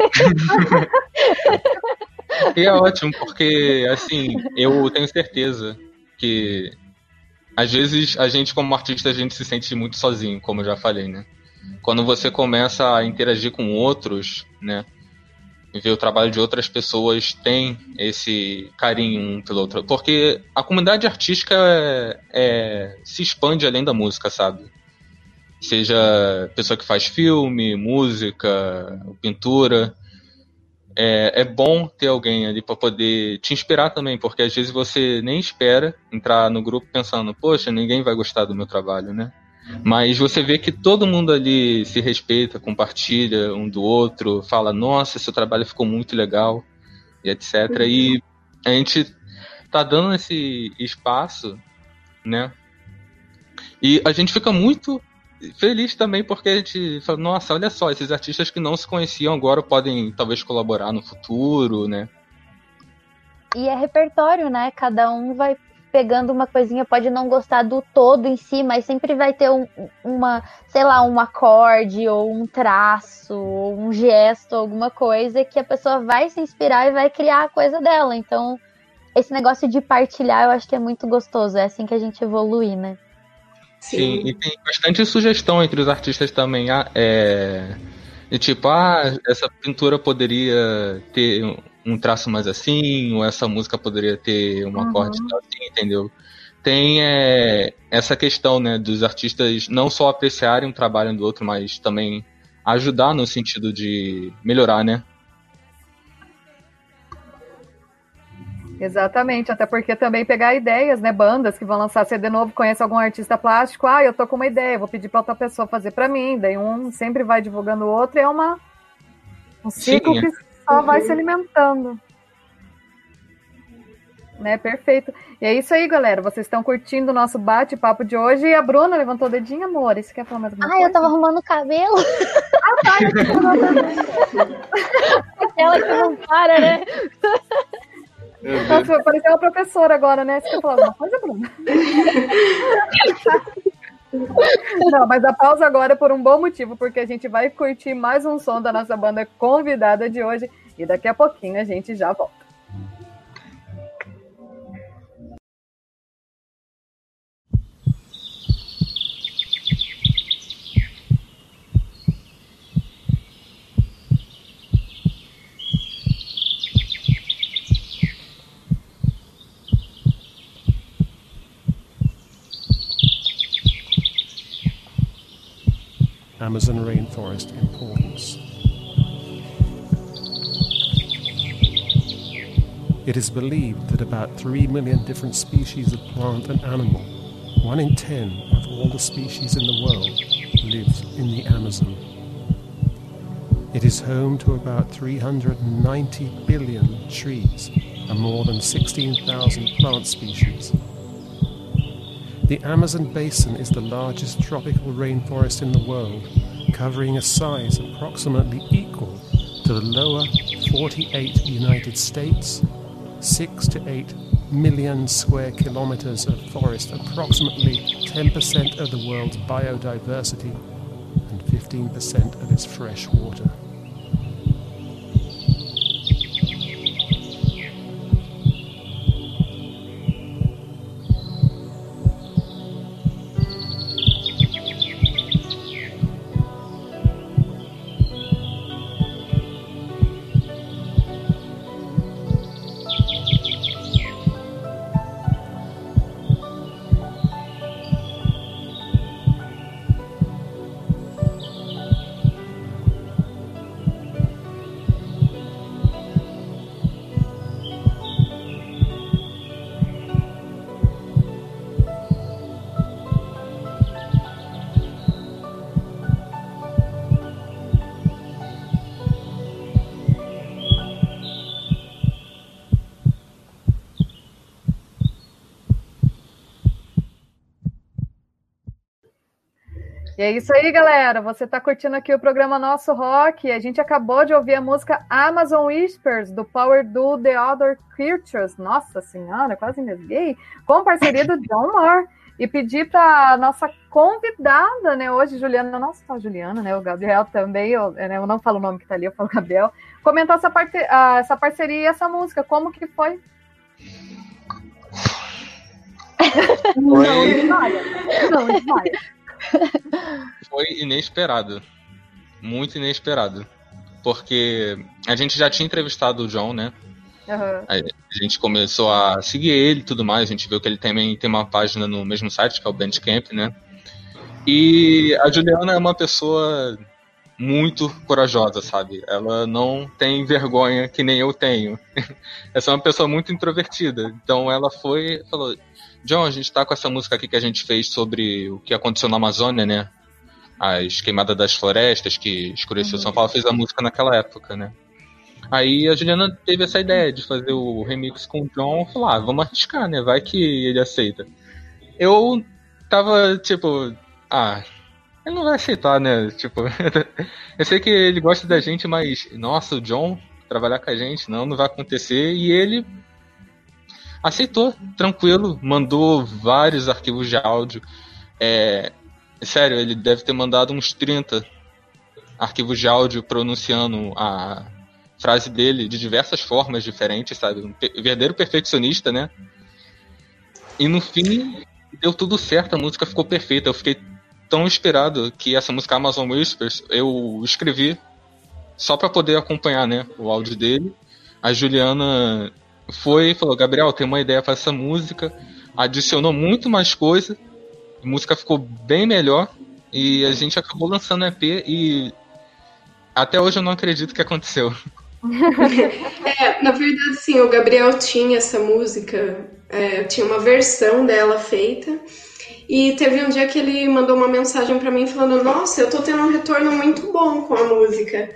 E é ótimo, porque, assim, eu tenho certeza que às vezes a gente, como artista, a gente se sente muito sozinho, como eu já falei, né? Quando você começa a interagir com outros, né? E ver o trabalho de outras pessoas, tem esse carinho um pelo outro. Porque a comunidade artística é, é, se expande além da música, sabe? Seja pessoa que faz filme, música, pintura. É, é bom ter alguém ali para poder te inspirar também, porque às vezes você nem espera entrar no grupo pensando, poxa, ninguém vai gostar do meu trabalho, né? Mas você vê que todo mundo ali se respeita, compartilha um do outro, fala, nossa, seu trabalho ficou muito legal, e etcétera. Uhum. E a gente tá dando esse espaço, né? E a gente fica muito feliz também, porque a gente fala, nossa, olha só, esses artistas que não se conheciam agora podem talvez colaborar no futuro, né? E é repertório, né? Cada um vai pegando uma coisinha, pode não gostar do todo em si, mas sempre vai ter um, uma, sei lá, um acorde, ou um traço, ou um gesto, alguma coisa que a pessoa vai se inspirar e vai criar a coisa dela. Então, esse negócio de partilhar, eu acho que é muito gostoso. É assim que a gente evolui, né? Sim, e tem bastante sugestão entre os artistas também. Ah, é... E tipo, ah, essa pintura poderia ter um traço mais assim, ou essa música poderia ter um acorde assim, entendeu? Tem é, essa questão, né, dos artistas não só apreciarem o trabalho do outro, mas também ajudar no sentido de melhorar, né? Exatamente, até porque também pegar ideias, né, bandas que vão lançar C D novo, conhece algum artista plástico, ah, eu tô com uma ideia, vou pedir pra outra pessoa fazer pra mim, daí um sempre vai divulgando o outro, e é uma, um ciclo Sim, é. que só vai se alimentando. Né, perfeito. E é isso aí, galera, vocês estão curtindo o nosso bate-papo de hoje, e a Bruna levantou o dedinho, amor, e você quer falar mais alguma Ah, coisa? eu tava arrumando o cabelo. Ah, tá, eu tô falando. Ela que não para, né? Nossa, pareceu uma professora agora, né? Você quer falar alguma coisa, Bruna? Não, mas a pausa agora é por um bom motivo, porque a gente vai curtir mais um som da nossa banda convidada de hoje e daqui a pouquinho a gente já volta. Amazon rainforest importance. It is believed that about three million different species of plant and animal, one in ten of all the species in the world, lives in the Amazon. It is home to about three hundred ninety billion trees and more than sixteen thousand plant species. The Amazon basin is the largest tropical rainforest in the world, covering a size approximately equal to the lower forty-eight United States, six to eight million square kilometers of forest, approximately ten percent of the world's biodiversity, and fifteen percent of its fresh water. E é isso aí, galera. Você está curtindo aqui o programa Nosso Rock. A gente acabou de ouvir a música Amazon Whispers, do Power Duo The Other Creatures. Nossa senhora, quase engasguei. Com parceria do John Moore. E pedir para nossa convidada, né, hoje, Juliana, nossa, a Juliana, né, o Gabriel também, eu, né, eu não falo o nome que está ali, eu falo Gabriel, comentar essa, parte, uh, essa parceria e essa música. Como que foi? Não, desmaia. Não, desmaia. Foi inesperado. Muito inesperado. Porque a gente já tinha entrevistado o John, né? Uhum. A gente começou a seguir ele e tudo mais. A gente viu que ele também tem uma página no mesmo site, que é o Bandcamp, né? E a Juliana é uma pessoa muito corajosa, sabe? Ela não tem vergonha que nem eu tenho. Essa é uma pessoa muito introvertida. Então ela foi e falou: John, a gente tá com essa música aqui que a gente fez sobre o que aconteceu na Amazônia, né? As queimadas das florestas que escureceu uhum. São Paulo, fez a música naquela época, né? Aí a Juliana teve essa ideia de fazer o remix com o John e falou: ah, vamos arriscar, né? Vai que ele aceita. Eu tava, tipo, ah, ele não vai aceitar, né? Tipo, eu sei que ele gosta da gente, mas, nossa, o John trabalhar com a gente, não, não vai acontecer. E ele aceitou, tranquilo, mandou vários arquivos de áudio. É, sério, ele deve ter mandado uns trinta arquivos de áudio pronunciando a frase dele de diversas formas diferentes, sabe? Um pe- verdadeiro perfeccionista, né? E no fim, deu tudo certo, a música ficou perfeita. Eu fiquei tão inspirado que essa música Amazon Whispers eu escrevi só pra poder acompanhar, né, o áudio dele. A Juliana foi e falou: Gabriel, tem uma ideia pra essa música. Adicionou muito mais coisa. A música ficou bem melhor. E a gente acabou lançando o E P e até hoje eu não acredito que aconteceu. É, na verdade, sim, o Gabriel tinha essa música, é, tinha uma versão dela feita, e teve um dia que ele mandou uma mensagem pra mim falando: nossa, eu tô tendo um retorno muito bom com a música.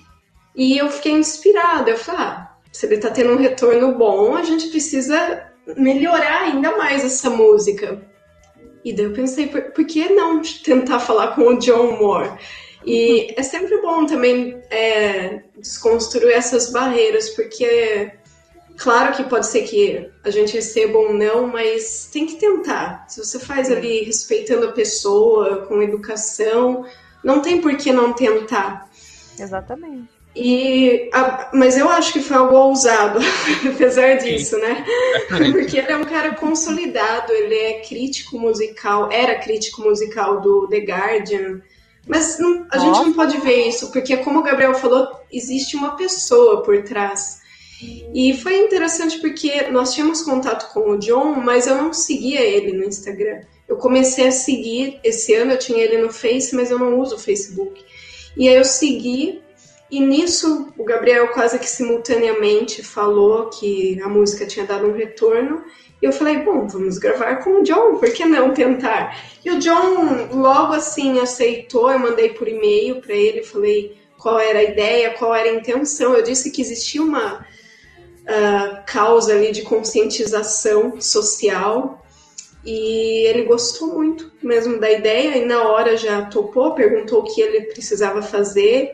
E eu fiquei inspirada, eu falei: ah, se ele tá tendo um retorno bom, a gente precisa melhorar ainda mais essa música. E daí eu pensei, por, por que não tentar falar com o John Moore? E é sempre bom também é, desconstruir essas barreiras, porque claro que pode ser que a gente receba ou não, mas tem que tentar. Se você faz ali respeitando a pessoa, com educação, não tem por que não tentar. Exatamente. E, a, mas eu acho que foi algo ousado, apesar disso, né? Porque ele é um cara consolidado, ele é crítico musical, era crítico musical do The Guardian. Mas não, a Nossa. gente não pode ver isso, porque como o Gabriel falou, existe uma pessoa por trás. E foi interessante porque nós tínhamos contato com o John, mas eu não seguia ele no Instagram. Eu comecei a seguir, esse ano eu tinha ele no Face, mas eu não uso o Facebook. E aí eu segui, e nisso o Gabriel quase que simultaneamente falou que a música tinha dado um retorno. E eu falei: bom, vamos gravar com o John, por que não tentar? E o John logo assim aceitou, eu mandei por e-mail para ele, falei qual era a ideia, qual era a intenção. Eu disse que existia uma uh, causa ali de conscientização social e ele gostou muito mesmo da ideia e na hora já topou, perguntou o que ele precisava fazer.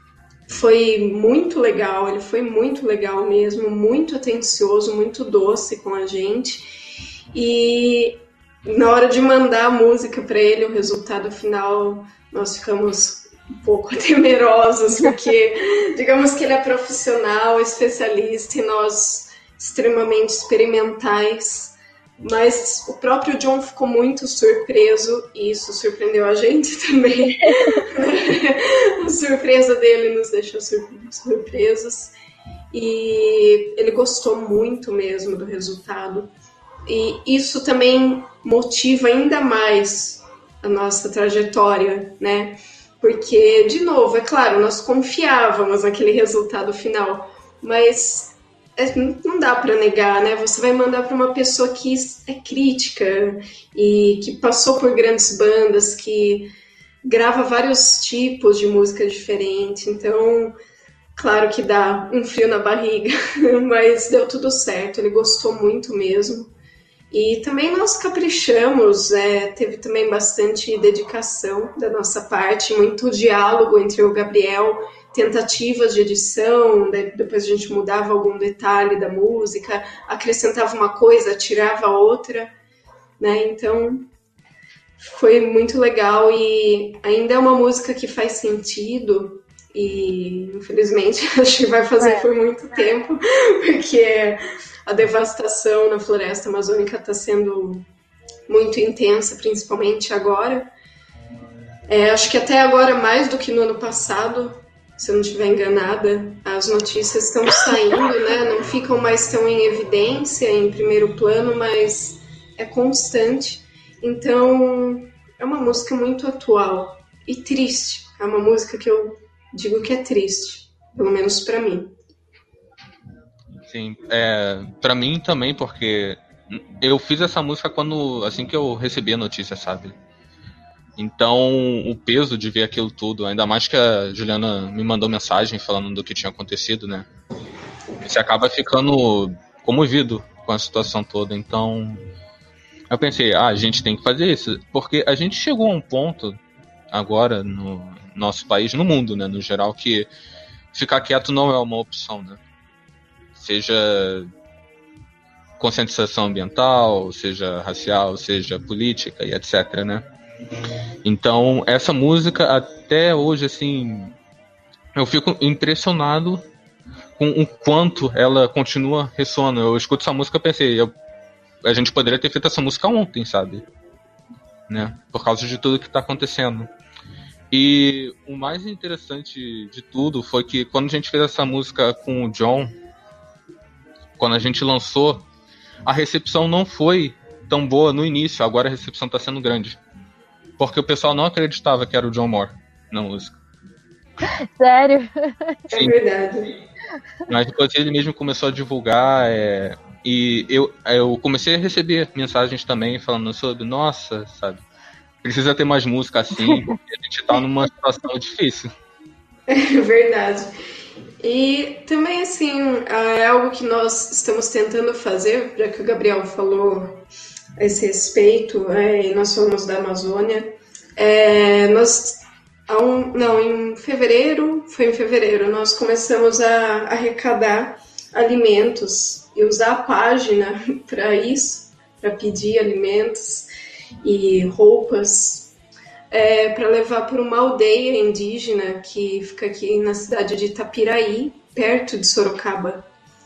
Foi muito legal, ele foi muito legal mesmo, muito atencioso, muito doce com a gente. E na hora de mandar a música para ele, o resultado final, nós ficamos um pouco temerosos, porque digamos que ele é profissional, especialista, e nós extremamente experimentais. Mas o próprio John ficou muito surpreso e isso surpreendeu a gente também. A surpresa dele nos deixou surpresos e ele gostou muito mesmo do resultado. E isso também motiva ainda mais a nossa trajetória, né? Porque, de novo, é claro, nós confiávamos naquele resultado final, mas não dá para negar, né? Você vai mandar para uma pessoa que é crítica e que passou por grandes bandas, que grava vários tipos de música diferente. Então, claro que dá um frio na barriga, mas deu tudo certo. Ele gostou muito mesmo. E também nós caprichamos, é, teve também bastante dedicação da nossa parte, muito diálogo entre o Gabriel, tentativas de edição, depois a gente mudava algum detalhe da música, acrescentava uma coisa, tirava outra, né? Então foi muito legal e ainda é uma música que faz sentido e infelizmente acho que vai fazer é. por muito tempo, porque a devastação na floresta amazônica está sendo muito intensa, principalmente agora. É, acho que até agora mais do que no ano passado, se eu não estiver enganada, as notícias estão saindo, né? Não ficam mais tão em evidência, em primeiro plano, mas é constante. Então, é uma música muito atual e triste. É uma música que eu digo que é triste, pelo menos para mim. Sim, é, para mim também, porque eu fiz essa música quando assim que eu recebi a notícia, sabe? Então, o peso de ver aquilo tudo, ainda mais que a Juliana me mandou mensagem falando do que tinha acontecido, né? Você acaba ficando comovido com a situação toda. Então, eu pensei, ah, a gente tem que fazer isso. Porque a gente chegou a um ponto, agora, no nosso país, no mundo, né, no geral, que ficar quieto não é uma opção, né? Seja conscientização ambiental, seja racial, seja política e etc, né? Então, essa música, até hoje, assim, eu fico impressionado com o quanto ela continua ressoando. Eu escuto essa música e pensei, eu, a gente poderia ter feito essa música ontem, sabe? Né? Por causa de tudo que tá acontecendo. E o mais interessante de tudo foi que quando a gente fez essa música com o John, quando a gente lançou, a recepção não foi tão boa no início, agora a recepção tá sendo grande. Porque o pessoal não acreditava que era o John Moore na música. Sério? É verdade. Mas depois ele mesmo começou a divulgar, é, e eu, eu comecei a receber mensagens também falando sobre, nossa, sabe, precisa ter mais música assim, porque a gente tá numa situação difícil. É verdade. E também, assim, é algo que nós estamos tentando fazer, já que o Gabriel falou a esse respeito, é, e nós somos da Amazônia. É, nós, há um, não, em fevereiro, foi em fevereiro, nós começamos a arrecadar alimentos e usar a página para isso, para pedir alimentos e roupas, é, para levar para uma aldeia indígena que fica aqui na cidade de Itapiraí, perto de Sorocaba.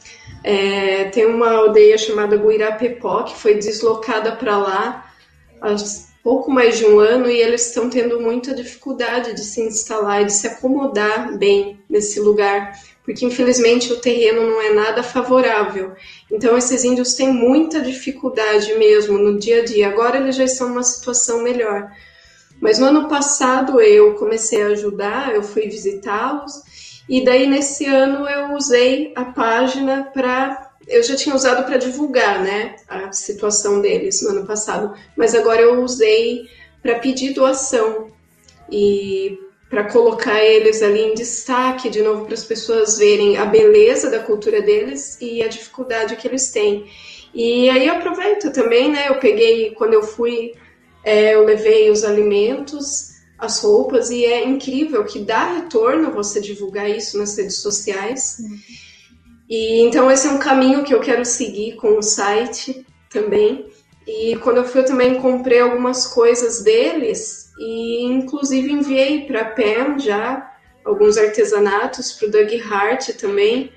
É, tem uma aldeia chamada Guirapepó, que foi deslocada para lá há pouco mais de um ano, e eles estão tendo muita dificuldade de se instalar e de se acomodar bem nesse lugar, porque infelizmente o terreno não é nada favorável. Então esses índios têm muita dificuldade mesmo no dia a dia. Agora eles já estão numa situação melhor. Mas no ano passado eu comecei a ajudar, eu fui visitá-los, e daí nesse ano eu usei a página para... Eu já tinha usado para divulgar, né, a situação deles no ano passado, mas agora eu usei para pedir doação e para colocar eles ali em destaque de novo para as pessoas verem a beleza da cultura deles e a dificuldade que eles têm. E aí eu aproveito também, né, eu peguei, quando eu fui... É, eu levei os alimentos, as roupas, e é incrível que dá retorno você divulgar isso nas redes sociais. Uhum. E então esse é um caminho que eu quero seguir com o site também. E quando eu fui, eu também comprei algumas coisas deles e inclusive enviei para a Pam já alguns artesanatos, para o Doug Hart também.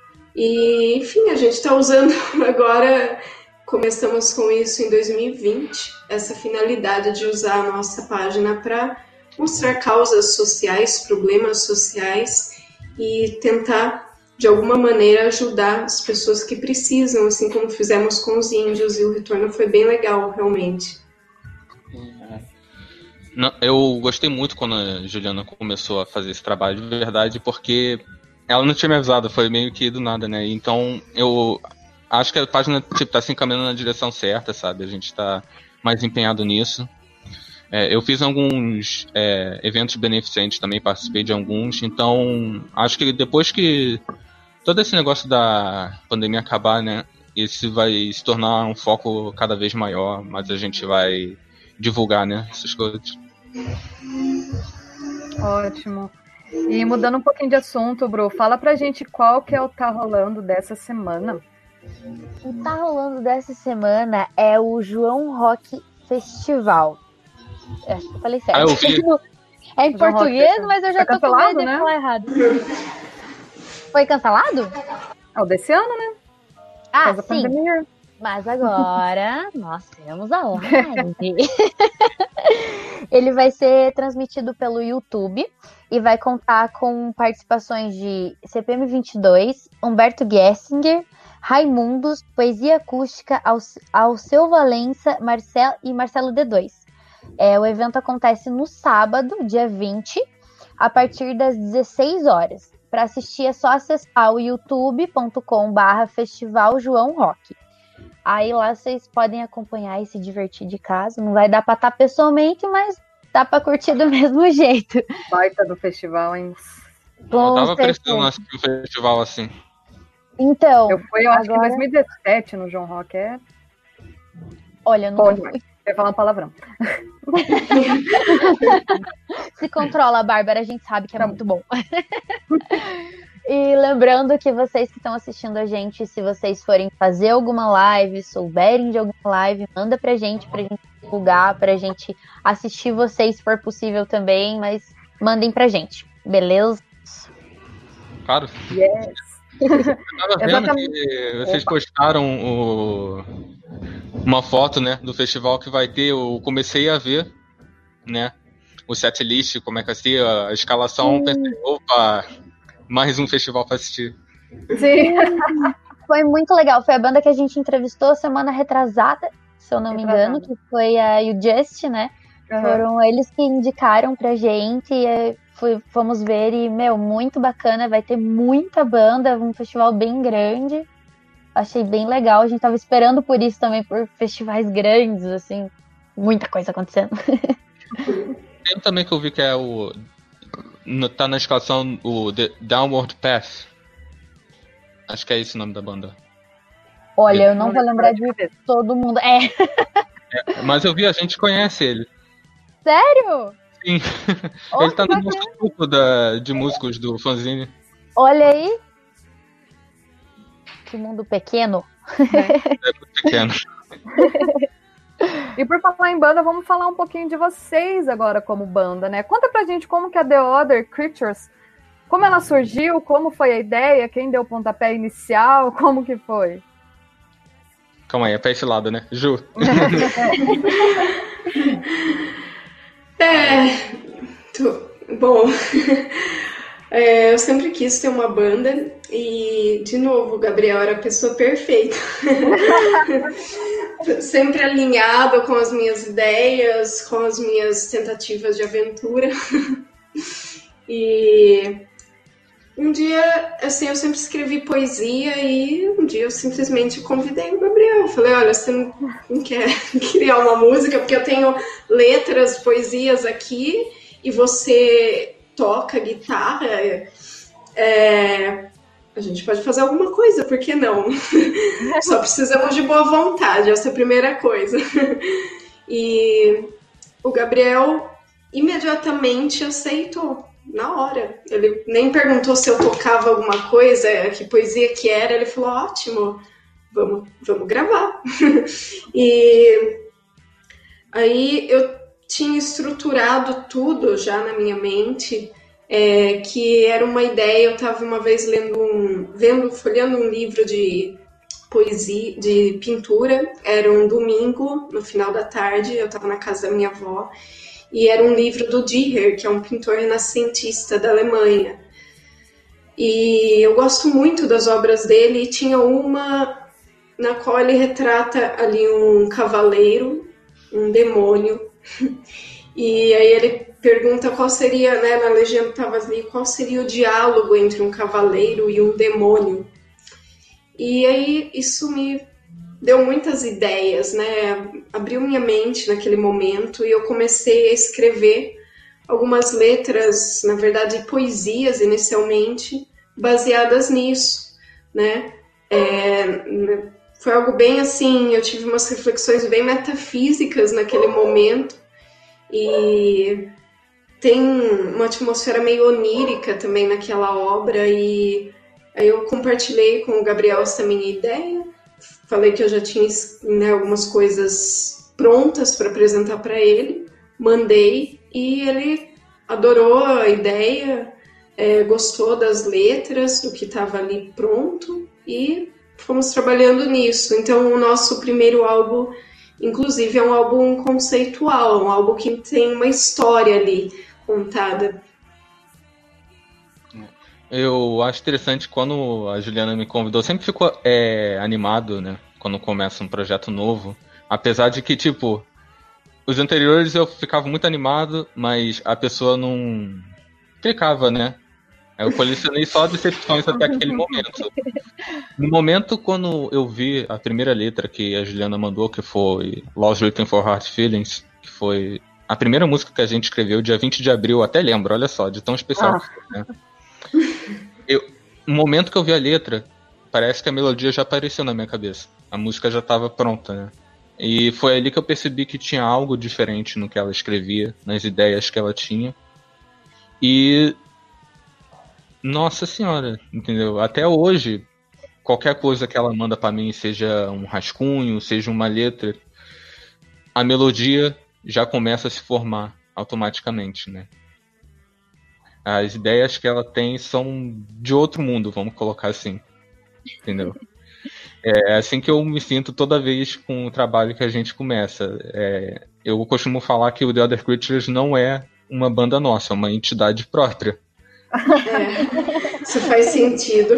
E enfim, a gente está usando agora... Começamos com isso em dois mil e vinte, essa finalidade de usar a nossa página para mostrar causas sociais, problemas sociais e tentar, de alguma maneira, ajudar as pessoas que precisam, assim como fizemos com os índios, e o retorno foi bem legal, realmente. Não, eu gostei muito quando a Juliana começou a fazer esse trabalho, de verdade, porque ela não tinha me avisado, foi meio que do nada, né? Então, eu... acho que a página tipo, tá se encaminhando na direção certa, sabe? A gente tá mais empenhado nisso. É, eu fiz alguns é, eventos beneficentes também, participei de alguns. Então, acho que depois que todo esse negócio da pandemia acabar, né? Esse vai se tornar um foco cada vez maior, mas a gente vai divulgar, né? Essas coisas. Ótimo. E mudando um pouquinho de assunto, Bru, fala pra gente qual que é o Tá Rolando dessa semana. O Tá Rolando dessa semana é o João Rock Festival. Eu acho que eu falei certo. Ah, eu vi. É em João português, Rock, mas eu já foi tô com medo cancelado, de né? falar errado. Foi cancelado? É o desse ano, né? Ah, Faz a sim. pandemia. Mas agora nós temos a live. Ele vai ser transmitido pelo YouTube e vai contar com participações de C P M vinte e dois, Humberto Gessinger, Raimundos, Poesia Acústica, Alceu Valença, Marcel e Marcelo D dois. É, o evento acontece no sábado, dia vinte, a partir das dezesseis horas. Para assistir é só acessar o youtube ponto com barra Festival João Rock. Aí lá vocês podem acompanhar e se divertir de casa. Não vai dar para estar pessoalmente, mas dá para curtir do mesmo jeito. Baita do festival, hein? Eu tava precisando assistir um festival assim. Então, eu fui, eu acho agora... que em dois mil e dezessete no João Rock. É... Olha, não Pode, eu ia falar um palavrão. Se controla, Bárbara, a gente sabe que é tá muito bom. E lembrando que vocês que estão assistindo a gente, se vocês forem fazer alguma live, souberem de alguma live, manda pra gente, pra gente divulgar, pra gente assistir vocês, se for possível também, mas mandem pra gente, beleza? Claro. Yes. Eu tava vendo Exatamente. que vocês postaram o- uma foto, né, do festival que vai ter. Eu comecei a ver, né, o setlist, como é que vai ser, a escalação. Pensei, opa, mais um festival pra assistir. Sim. Foi muito legal, foi a banda que a gente entrevistou semana retrasada, se eu não me engano, que foi a You Just, né? Uhum. Foram eles que indicaram pra gente, e é, fui- fomos ver e, meu, muito bacana, vai ter muita banda, um festival bem grande. Achei bem legal, a gente tava esperando por isso também, por festivais grandes, assim, muita coisa acontecendo. Tem também que eu vi que é o... no- tá na escalação o The Downward Path. Acho que é esse o nome da banda. Olha, eu não Não vou lembro lembrar de de cabeça. todo mundo. É, Mas eu vi, a gente conhece ele. sério? Sim. Oh, Ele tá que no bacana. nosso grupo da, de músicos do fanzine. Olha aí. Que mundo pequeno. É muito pequeno. E por falar em banda, vamos falar um pouquinho de vocês agora como banda, né? Conta pra gente como que a The Other Creatures, como ela surgiu, como foi a ideia, quem deu o pontapé inicial, como que foi? Calma aí, é pra esse lado, né? Ju. É, tô- bom, é, eu sempre quis ter uma banda e, de novo, o Gabriel era a pessoa perfeita. Sempre alinhado com as minhas ideias, com as minhas tentativas de aventura. E um dia, assim, eu sempre escrevi poesia e um dia eu simplesmente convidei o Gabriel. Eu falei, olha, você não, não quer criar uma música? Porque eu tenho letras, poesias aqui e você toca guitarra. É, a gente pode fazer alguma coisa, por que não? Só precisamos de boa vontade, essa é a primeira coisa. E o Gabriel imediatamente aceitou. Na hora. Ele nem perguntou se eu tocava alguma coisa, que poesia que era. Ele falou, ótimo, vamos, vamos gravar. E aí eu tinha estruturado tudo já na minha mente, é, que era uma ideia. Eu estava uma vez lendo um, vendo, folheando um livro de poesia, de pintura. Era um domingo, no final da tarde, eu estava na casa da minha avó. E era um livro do Dürer, que é um pintor renascentista da Alemanha. E eu gosto muito das obras dele, e tinha uma na qual ele retrata ali um cavaleiro, um demônio. E aí ele pergunta qual seria, né, na legenda estava ali, qual seria o diálogo entre um cavaleiro e um demônio. E aí isso me deu muitas ideias, né? Abriu minha mente naquele momento e eu comecei a escrever algumas letras, na verdade poesias inicialmente, baseadas nisso, né? É, foi algo bem assim, eu tive umas reflexões bem metafísicas naquele momento e tem uma atmosfera meio onírica também naquela obra e aí eu compartilhei com o Gabriel essa minha ideia. Falei que eu já tinha, né, algumas coisas prontas para apresentar para ele, mandei e ele adorou a ideia, é, gostou das letras, do que estava ali pronto e fomos trabalhando nisso. Então o nosso primeiro álbum, inclusive, é um álbum conceitual, um álbum que tem uma história ali contada. Eu acho interessante quando a Juliana me convidou, eu sempre fico é, animado, né? Quando começa um projeto novo. Apesar de que, tipo, os anteriores eu ficava muito animado, mas a pessoa não clicava, né? Eu colecionei só decepções até aquele momento. No momento, quando eu vi a primeira letra que a Juliana mandou, que foi Lost Written for Heart Feelings, que foi a primeira música que a gente escreveu, dia vinte de abril, até lembro, olha só, de tão especial Ah. que foi, né? Eu, no momento que eu vi a letra, parece que a melodia já apareceu na minha cabeça. A música já estava pronta, né? E foi ali que eu percebi que tinha algo diferente no que ela escrevia, nas ideias que ela tinha. E nossa senhora, entendeu? Até hoje, qualquer coisa que ela manda pra mim, seja um rascunho, seja uma letra, a melodia já começa a se formar automaticamente, né? As ideias que ela tem são de outro mundo, vamos colocar assim, entendeu? É assim que eu me sinto toda vez com o trabalho que a gente começa. É, eu costumo falar que o The Other Creatures não é uma banda nossa, é uma entidade própria. É, isso faz sentido.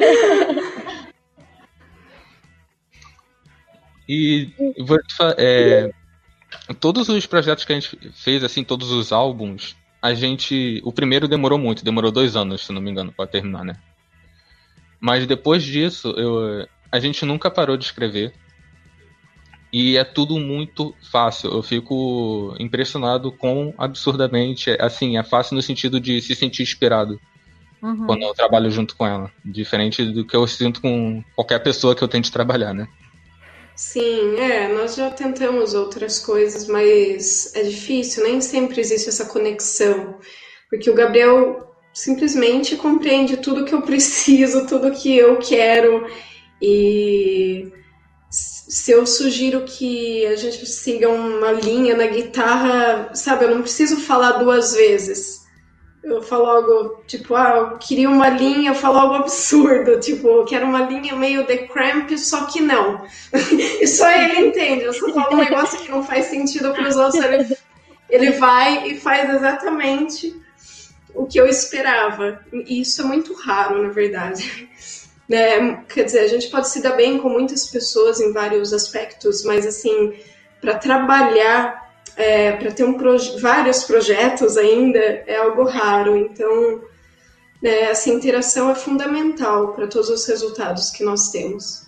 E vou te fa- é, todos os projetos que a gente fez, assim, todos os álbuns, a gente. O primeiro demorou muito, demorou dois anos, se não me engano, pra terminar, né? Mas depois disso, eu, a gente nunca parou de escrever. E é tudo muito fácil. Eu fico impressionado com absurdamente. Assim, é fácil no sentido de se sentir inspirado Uhum. quando eu trabalho junto com ela. Diferente do que eu sinto com qualquer pessoa que eu tente trabalhar, né? Sim, é, nós já tentamos outras coisas, mas é difícil, nem sempre existe essa conexão, porque o Gabriel simplesmente compreende tudo que eu preciso, tudo que eu quero, e se eu sugiro que a gente siga uma linha na guitarra, sabe, eu não preciso falar duas vezes. Eu falo algo, tipo, ah, eu queria uma linha, eu falo algo absurdo, tipo, eu quero uma linha meio The Cramp, só que não. E só ele entende, eu só falo um negócio que não faz sentido para os outros, ele, ele vai e faz exatamente o que eu esperava. E isso é muito raro, na verdade. Né? Quer dizer, a gente pode se dar bem com muitas pessoas em vários aspectos, mas, assim, para trabalhar... É, para ter um proje- vários projetos ainda é algo raro, então né, essa interação é fundamental para todos os resultados que nós temos.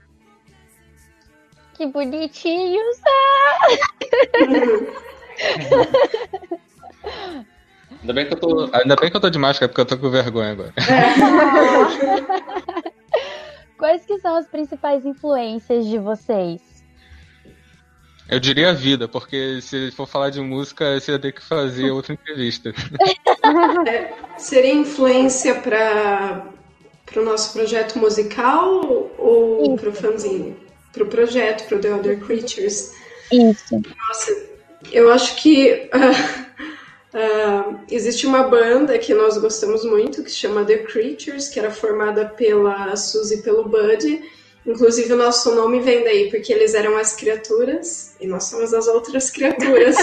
Que bonitinhos! Ainda bem que eu tô, ainda bem que eu tô de máscara, porque eu tô com vergonha agora. Quais que são as principais influências de vocês? Eu diria a vida, porque se for falar de música, você ia ter que fazer outra entrevista. É, seria influência para o nosso projeto musical ou para o fanzine? Para o projeto, para o The Other Creatures? Isso. Nossa, eu acho que uh, uh, existe uma banda que nós gostamos muito, que se chama The Creatures, que era formada pela Suzy e pelo Buddy. Inclusive, o nosso nome vem daí, porque eles eram as criaturas e nós somos as outras criaturas.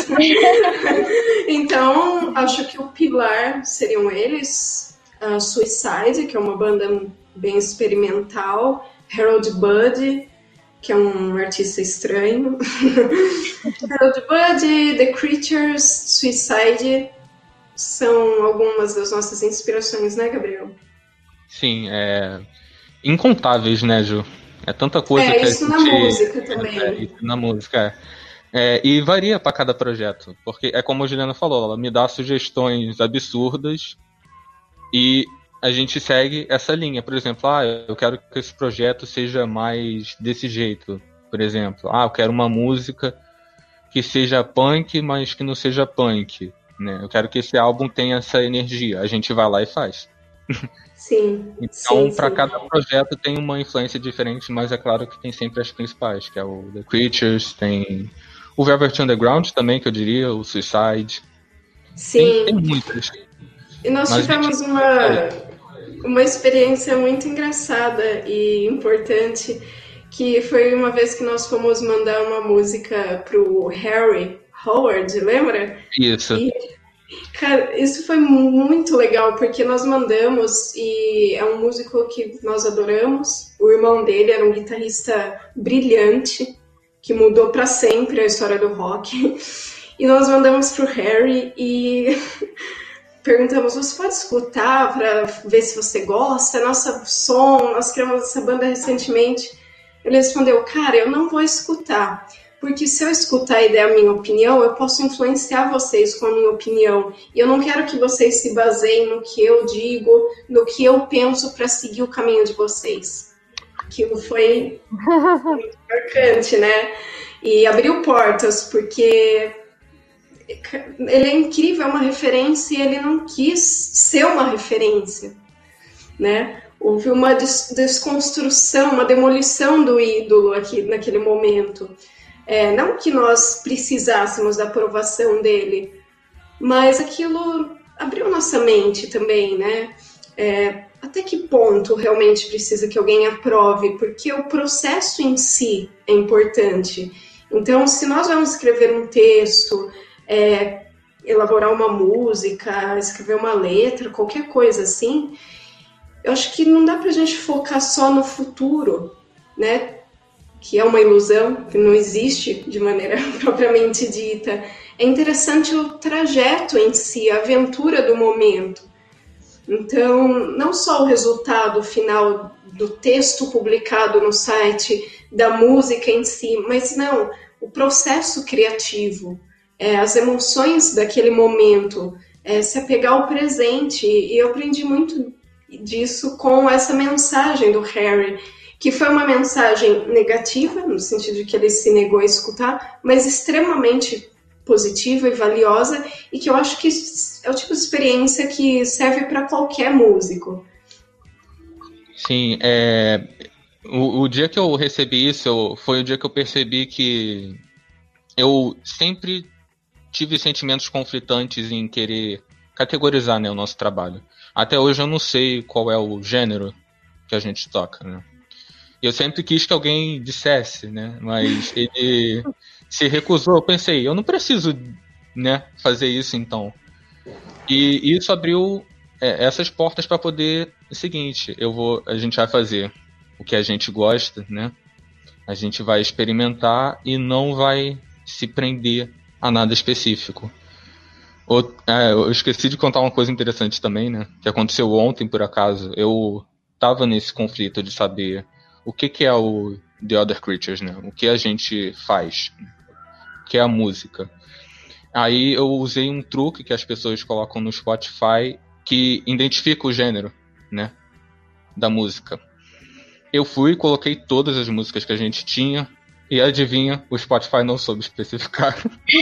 Então, acho que o pilar seriam eles. A Suicide, que é uma banda bem experimental. Harold Buddy, que é um artista estranho. Harold Buddy, The Creatures, Suicide são algumas das nossas inspirações, né, Gabriel? Sim, é... incontáveis, né, Ju? É tanta coisa é, que isso a na gente... música também. É, isso na música, é. É, e varia para cada projeto, porque é como a Juliana falou, ela me dá sugestões absurdas e a gente segue essa linha. Por exemplo, ah, eu quero que esse projeto seja mais desse jeito. Por exemplo, ah, eu quero uma música que seja punk, mas que não seja punk, né? Eu quero que esse álbum tenha essa energia. A gente vai lá e faz. Sim. Então, para sim. cada projeto tem uma influência diferente, mas é claro que tem sempre as principais, que é o The Creatures, tem o Velvet Underground também, que eu diria, o Suicide. Sim. Tem, tem muitas. E nós Mas tivemos gente... uma, uma experiência muito engraçada e importante, que foi uma vez que nós fomos mandar uma música pro Harry Howard, lembra? Isso. E, cara, isso foi muito legal, porque nós mandamos, e é um músico que nós adoramos. O irmão dele era um guitarrista brilhante, que mudou para sempre a história do rock. E nós mandamos pro Harry e perguntamos, você pode escutar para ver se você gosta? É nosso som, nós criamos essa banda recentemente. Ele respondeu, cara, eu não vou escutar. Porque se eu escutar e der a minha opinião, eu posso influenciar vocês com a minha opinião. E eu não quero que vocês se baseiem no que eu digo, no que eu penso para seguir o caminho de vocês. Aquilo foi muito marcante, né? E abriu portas, porque ele é incrível, é uma referência e ele não quis ser uma referência. né? Houve uma des- desconstrução, uma demolição do ídolo aqui naquele momento. É, não que nós precisássemos da aprovação dele, mas aquilo abriu nossa mente também, né? É, até que ponto realmente precisa que alguém aprove? Porque o processo em si é importante. Então, se nós vamos escrever um texto, é, elaborar uma música, escrever uma letra, qualquer coisa assim, eu acho que não dá pra gente focar só no futuro, né? Que é uma ilusão, que não existe de maneira propriamente dita. É interessante o trajeto em si, a aventura do momento. Então, não só o resultado final do texto publicado no site, da música em si, mas não, o processo criativo, é, as emoções daquele momento, é, se apegar ao presente. E eu aprendi muito disso com essa mensagem do Harry, que foi uma mensagem negativa, no sentido de que ele se negou a escutar, mas extremamente positiva e valiosa, e que eu acho que é o tipo de experiência que serve para qualquer músico. Sim, é, o, o dia que eu recebi isso eu, foi o dia que eu percebi que eu sempre tive sentimentos conflitantes em querer categorizar, né, o nosso trabalho. Até hoje eu não sei qual é o gênero que a gente toca, né? Eu sempre quis que alguém dissesse, né? Mas ele se recusou. Eu pensei, eu não preciso, né, fazer isso então. E isso abriu é, essas portas para poder o seguinte, eu vou, a gente vai fazer o que a gente gosta, né? A gente vai experimentar e não vai se prender a nada específico. O, é, eu esqueci de contar uma coisa interessante também, né? Que aconteceu ontem, por acaso. Eu tava nesse conflito de saber o que, que é o The Other Creatures, né? O que a gente faz, o que é a música. Aí eu usei um truque que as pessoas colocam no Spotify que identifica o gênero, né, da música. Eu fui, coloquei todas as músicas que a gente tinha e adivinha, o Spotify não soube especificar.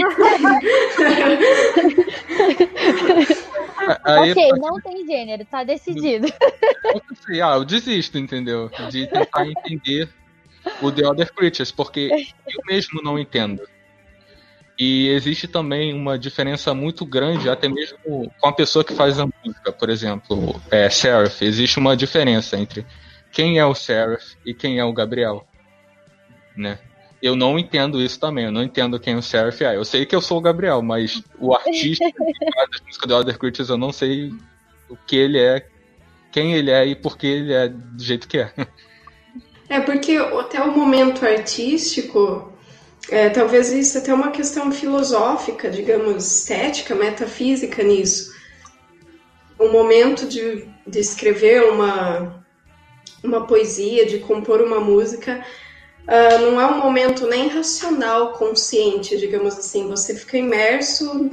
Aí, ok, não tem gênero, tá decidido. Eu pensei, ah, eu desisto, entendeu? De tentar entender o The Other Creatures, porque eu mesmo não entendo. E existe também uma diferença muito grande, até mesmo com a pessoa que faz a música, por exemplo, é, Seraph. Existe uma diferença entre quem é o Seraph e quem é o Gabriel, né? Eu não entendo isso também, eu não entendo quem o Seraph é. Eu sei que eu sou o Gabriel, mas o artista que faz a música do Other Creatures, eu não sei o que ele é, quem ele é e por que ele é do jeito que é. É, porque até o momento artístico, é, talvez isso até uma questão filosófica, digamos, estética, metafísica nisso. O momento de, de escrever uma, uma poesia, de compor uma música, uh, não é um momento nem racional, consciente, digamos assim. Você fica imerso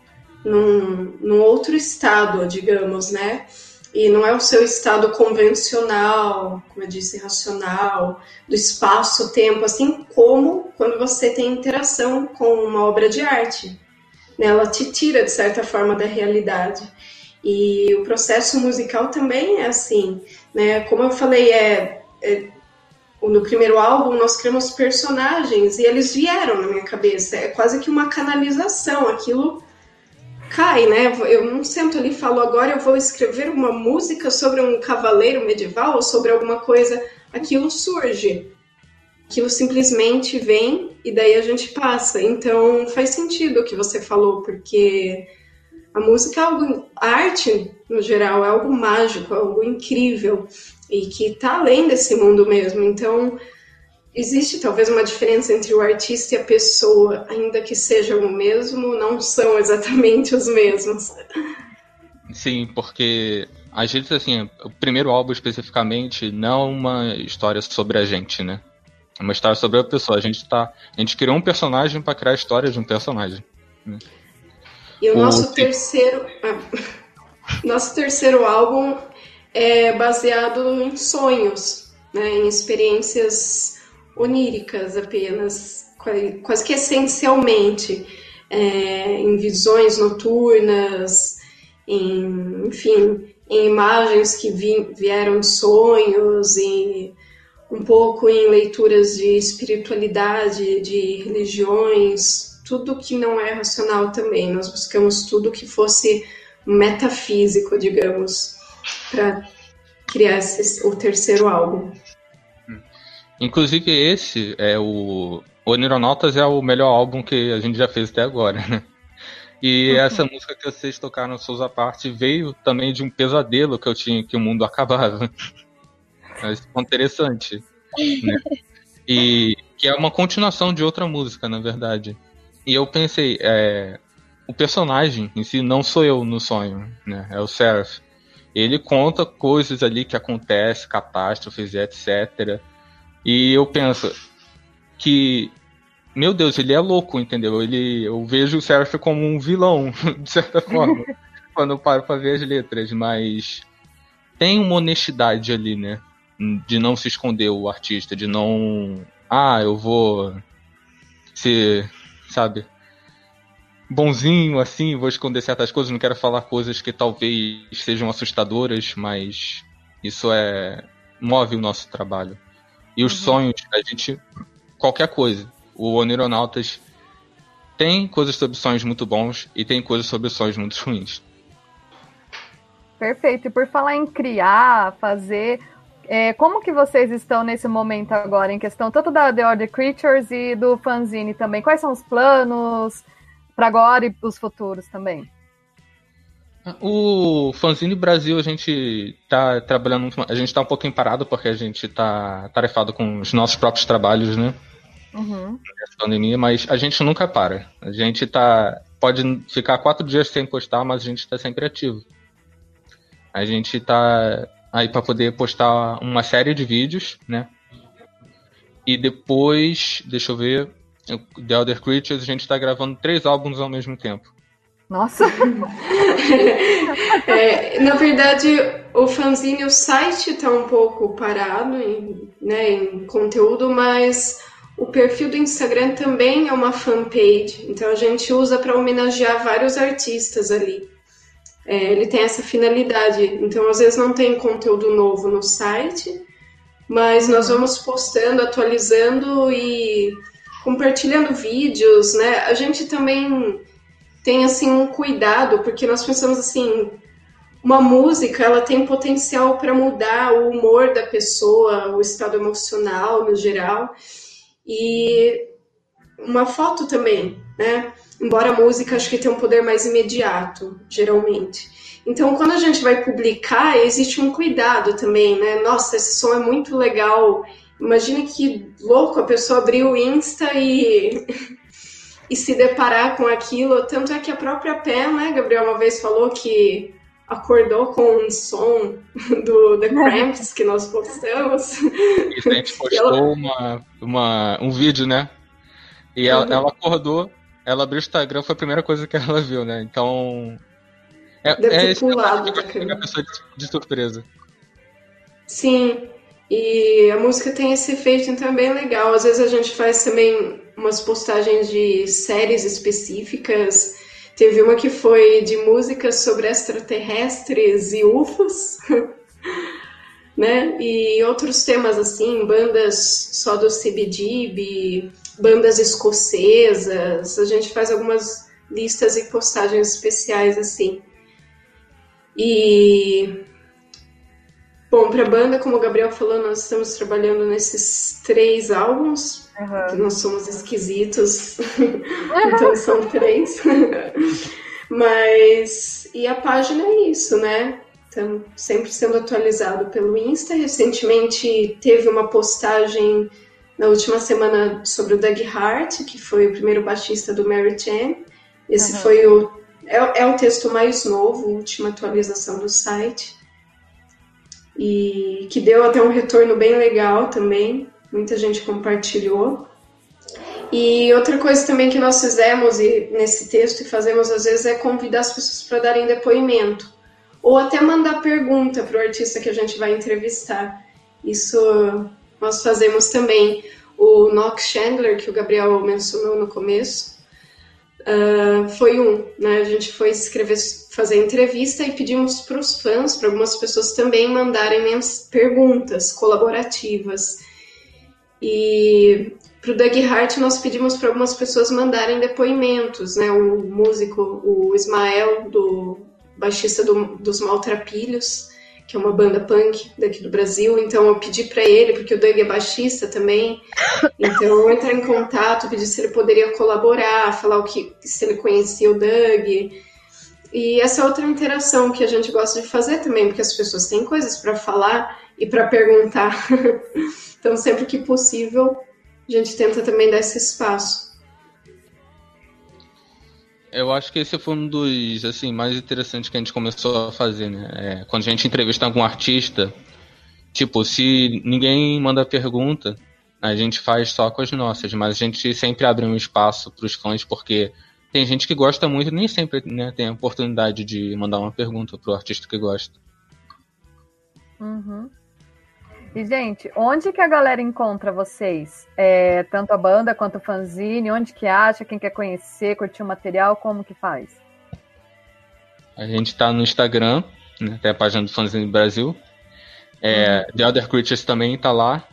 num, num outro estado, digamos, né? E não é o seu estado convencional, como eu disse, racional, do espaço-tempo, assim como quando você tem interação com uma obra de arte, né? Ela te tira, de certa forma, da realidade. E o processo musical também é assim, né? Como eu falei, é, é, no primeiro álbum nós criamos personagens e eles vieram na minha cabeça. É quase que uma canalização, aquilo cai, né? Eu não sento ali e falo, agora eu vou escrever uma música sobre um cavaleiro medieval ou sobre alguma coisa. Aquilo surge. Aquilo simplesmente vem e daí a gente passa. Então faz sentido o que você falou, porque a música é algo, a arte no geral é algo mágico, é algo incrível e que está além desse mundo mesmo. Então existe talvez uma diferença entre o artista e a pessoa, ainda que sejam o mesmo, não são exatamente os mesmos. Sim, porque às vezes assim, o primeiro álbum especificamente não é uma história sobre a gente, né? É uma história sobre a pessoa. A gente tá, a gente criou um personagem para criar a história de um personagem, né? E o, o nosso o... terceiro, ah, nosso terceiro álbum é baseado em sonhos, né? Em experiências oníricas apenas, quase que essencialmente, é, em visões noturnas, em, enfim, em imagens que vi, vieram de sonhos e um pouco em leituras de espiritualidade, de religiões, tudo que não é racional também. Nós buscamos tudo que fosse metafísico, digamos, para criar esse, o terceiro álbum. Inclusive esse é o... O Oneironautas é o melhor álbum que a gente já fez até agora, né? E uhum. essa música que vocês tocaram, Souza Parte, veio também de um pesadelo que eu tinha, que o mundo acabava. Isso é interessante, né? E que é uma continuação de outra música, na verdade. E eu pensei, é, o personagem em si não sou eu no sonho, né? É o Seraph. Ele conta coisas ali que acontecem, catástrofes, etcétera. E eu penso que, meu Deus, ele é louco, entendeu? Ele, eu vejo o Seraph como um vilão, de certa forma, quando eu paro pra ver as letras, mas tem uma honestidade ali, né? De não se esconder o artista, de não... Ah, eu vou ser, sabe, bonzinho, assim, vou esconder certas coisas, não quero falar coisas que talvez sejam assustadoras, mas isso é... move o nosso trabalho. E os uhum. sonhos, a gente... Qualquer coisa. O Oneironautas tem coisas sobre sonhos muito bons e tem coisas sobre sonhos muito ruins. Perfeito. E por falar em criar, fazer... É, como que vocês estão nesse momento agora, em questão tanto da The Order Creatures e do fanzine também? Quais são os planos para agora e os futuros também? O fanzine Brasil, a gente tá trabalhando, a gente tá um pouquinho parado porque a gente tá tarefado com os nossos próprios trabalhos, né? Uhum. Nessa pandemia, mas a gente nunca para. A gente tá, pode ficar quatro dias sem postar, mas a gente tá sempre ativo. A gente tá aí para poder postar uma série de vídeos, né? E depois, deixa eu ver, The Elder Creatures, a gente tá gravando três álbuns ao mesmo tempo. Nossa! é, na verdade, o fanzine, o site está um pouco parado em, né, em conteúdo, mas o perfil do Instagram também é uma fanpage, então a gente usa para homenagear vários artistas ali. É, ele tem essa finalidade, então às vezes não tem conteúdo novo no site, mas nós vamos postando, atualizando e compartilhando vídeos, né? A gente também tem assim um cuidado, porque nós pensamos assim, uma música ela tem potencial para mudar o humor da pessoa, o estado emocional no geral, e uma foto também, né? Embora a música acho que tem um poder mais imediato, geralmente. Então, quando a gente vai publicar, existe um cuidado também, né? Nossa, esse som é muito legal. Imagina que louco a pessoa abrir o Insta e... e se deparar com aquilo. Tanto é que a própria Pé, né, Gabriel, uma vez falou que acordou com um som do The Cramps que nós postamos. Isso, a gente postou ela... uma, uma, um vídeo, né? E ela, uhum. ela acordou, ela abriu o Instagram, foi a primeira coisa que ela viu, né? Então... É, Deve é ter esse pulado que pegar a pessoa de, de surpresa. Sim, e a música tem esse efeito, então é bem legal. Às vezes a gente faz também umas postagens de séries específicas. Teve uma que foi de músicas sobre extraterrestres e U F Os, né? E outros temas assim, bandas só do C B D B, bandas escocesas. A gente faz algumas listas e postagens especiais assim. E... Bom, para a banda, como o Gabriel falou, nós estamos trabalhando nesses três álbuns, uhum. que nós somos esquisitos, então são três. Mas, e a página é isso, né? Estamos sempre sendo atualizado pelo Insta. Recentemente teve uma postagem na última semana sobre o Doug Hart, que foi o primeiro baixista do Mary Chain. Esse uhum. foi o, é, é o texto mais novo, a última atualização do site. E que deu até um retorno bem legal também, muita gente compartilhou. E outra coisa também que nós fizemos e nesse texto e fazemos às vezes é convidar as pessoas para darem depoimento, ou até mandar pergunta para o artista que a gente vai entrevistar. Isso nós fazemos também. O Knox Chandler, que o Gabriel mencionou no começo, uh, foi um, né? A gente foi escrever, fazer entrevista e pedimos para os fãs, para algumas pessoas também mandarem perguntas colaborativas. E para o Doug Hart nós pedimos para algumas pessoas mandarem depoimentos, né? O músico, o Ismael, do baixista do, dos Maltrapilhos, que é uma banda punk daqui do Brasil, então eu pedi para ele, porque o Doug é baixista também, então eu entrei em contato, pedi se ele poderia colaborar, falar o que, se ele conhecia o Doug, e essa é outra interação que a gente gosta de fazer também, porque as pessoas têm coisas para falar e para perguntar, então sempre que possível a gente tenta também dar esse espaço. Eu acho que esse foi um dos, assim, mais interessantes que a gente começou a fazer, né? É, quando a gente entrevista algum artista, tipo, se ninguém manda pergunta, a gente faz só com as nossas, mas a gente sempre abre um espaço para os fãs, porque tem gente que gosta muito e nem sempre, né, tem a oportunidade de mandar uma pergunta pro artista que gosta. Uhum. E, gente, onde que a galera encontra vocês? É, tanto a banda quanto o fanzine, onde que acha? Quem quer conhecer, curtir o material, como que faz? A gente tá no Instagram, né, tem a página do Fanzine Brasil. É, uhum. The Other Creatures também tá lá.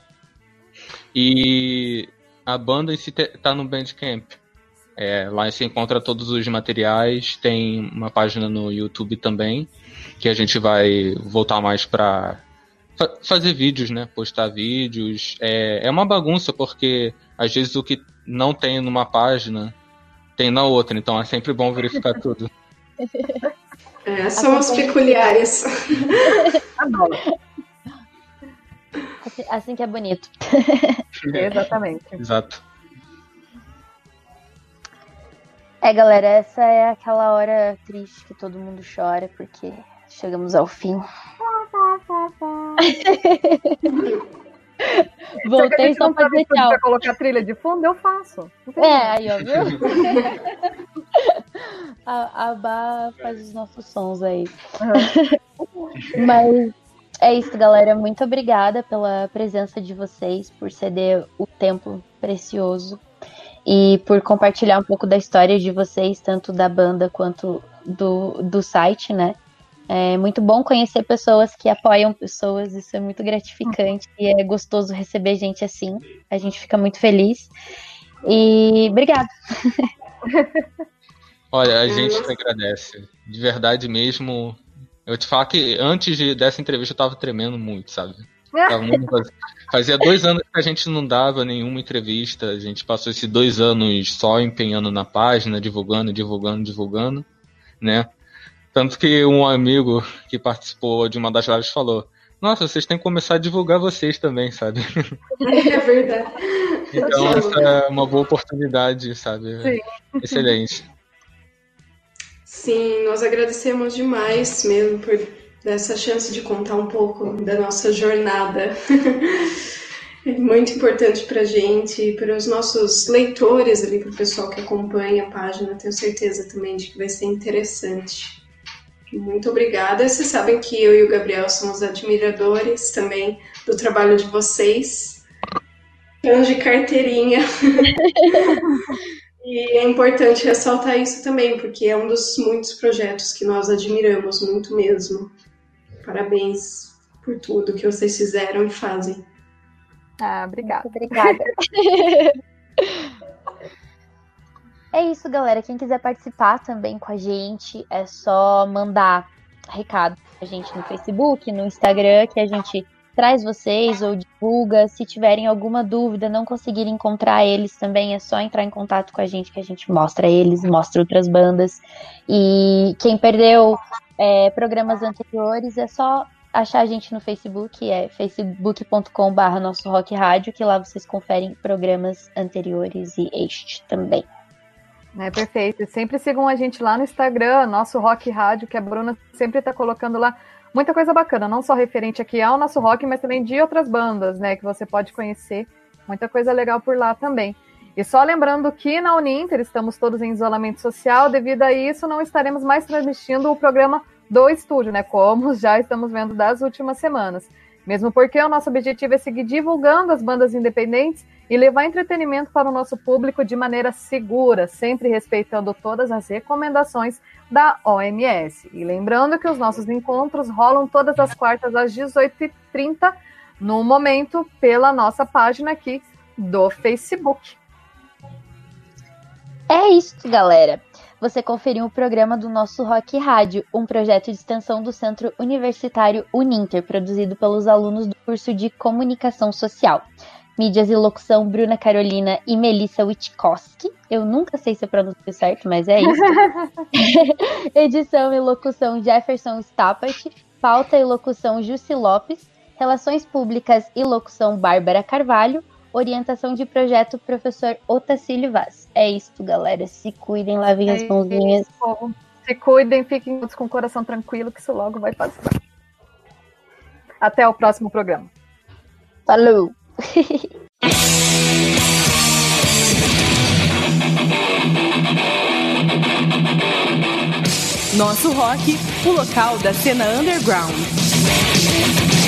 E a banda em si tá no Bandcamp. É, lá você encontra todos os materiais, tem uma página no YouTube também, que a gente vai voltar mais pra fazer vídeos, né? Postar vídeos. É, é uma bagunça, porque às vezes o que não tem numa página tem na outra, então é sempre bom verificar tudo. É, são as peculiares. Assim, assim que é bonito. Exatamente. Exato. É, galera, essa é aquela hora triste que todo mundo chora, porque chegamos ao fim. Voltei só pra dizer tchau. Pra colocar trilha de fundo, eu faço. É, aí, ó, viu? a, a Bá faz os nossos sons aí. Uhum. Mas é isso, galera. Muito obrigada pela presença de vocês, por ceder o tempo precioso e por compartilhar um pouco da história de vocês, tanto da banda quanto do, do site, né? É muito bom conhecer pessoas que apoiam pessoas, isso é muito gratificante e é gostoso receber gente assim, a gente fica muito feliz. E obrigada. Olha, a gente que agradece, de verdade mesmo. Eu te falo que antes de, dessa entrevista eu tava tremendo muito, sabe? Tava muito... Fazia dois anos que a gente não dava nenhuma entrevista, a gente passou esses dois anos só empenhando na página, divulgando, divulgando, divulgando, né? Tanto que um amigo que participou de uma das lives falou: nossa, vocês têm que começar a divulgar vocês também, sabe? É verdade. Então essa é uma boa oportunidade, sabe? Sim. Excelente. Sim, nós agradecemos demais mesmo por essa chance de contar um pouco da nossa jornada. É muito importante pra gente, para os nossos leitores ali, para o pessoal que acompanha a página, tenho certeza também de que vai ser interessante. Muito obrigada. Vocês sabem que eu e o Gabriel somos admiradores também do trabalho de vocês. Fãs de carteirinha. E é importante ressaltar isso também, porque é um dos muitos projetos que nós admiramos muito mesmo. Parabéns por tudo que vocês fizeram e fazem. Ah, obrigada. Muito obrigada. É isso, galera. Quem quiser participar também com a gente, é só mandar recado pra gente no Facebook, no Instagram, que a gente traz vocês ou divulga. Se tiverem alguma dúvida, não conseguirem encontrar eles também, é só entrar em contato com a gente, que a gente mostra eles, mostra outras bandas. E quem perdeu é, programas anteriores, é só achar a gente no Facebook, é facebook ponto com barra nosso rock rádio, que lá vocês conferem programas anteriores e este também. É perfeito. Sempre sigam a gente lá no Instagram, nosso Rock Rádio, que a Bruna sempre está colocando lá muita coisa bacana, não só referente aqui ao nosso rock, mas também de outras bandas, né, que você pode conhecer. Muita coisa legal por lá também. E só lembrando que na Uninter estamos todos em isolamento social, devido a isso não estaremos mais transmitindo o programa do estúdio, né, como já estamos vendo das últimas semanas. Mesmo porque o nosso objetivo é seguir divulgando as bandas independentes e levar entretenimento para o nosso público de maneira segura, sempre respeitando todas as recomendações da O M S. E lembrando que os nossos encontros rolam todas as quartas às dezoito e trinta, no momento, pela nossa página aqui do Facebook. É isso, galera. Você conferiu o programa do nosso Rock Rádio, um projeto de extensão do Centro Universitário Uninter, produzido pelos alunos do curso de Comunicação Social. Mídias e locução, Bruna Carolina e Melissa Witkowski. Eu nunca sei se eu pronuncio certo, mas é isso. Edição e locução, Jefferson Stappert. Pauta e locução, Jussi Lopes. Relações públicas e locução, Bárbara Carvalho. Orientação de projeto, professor Otacílio Vaz. É isso, galera. Se cuidem, lavem é as mãozinhas. Isso. Se cuidem, fiquem todos com o coração tranquilo, que isso logo vai passar. Até o próximo programa. Falou! Nosso rock, o local da cena underground.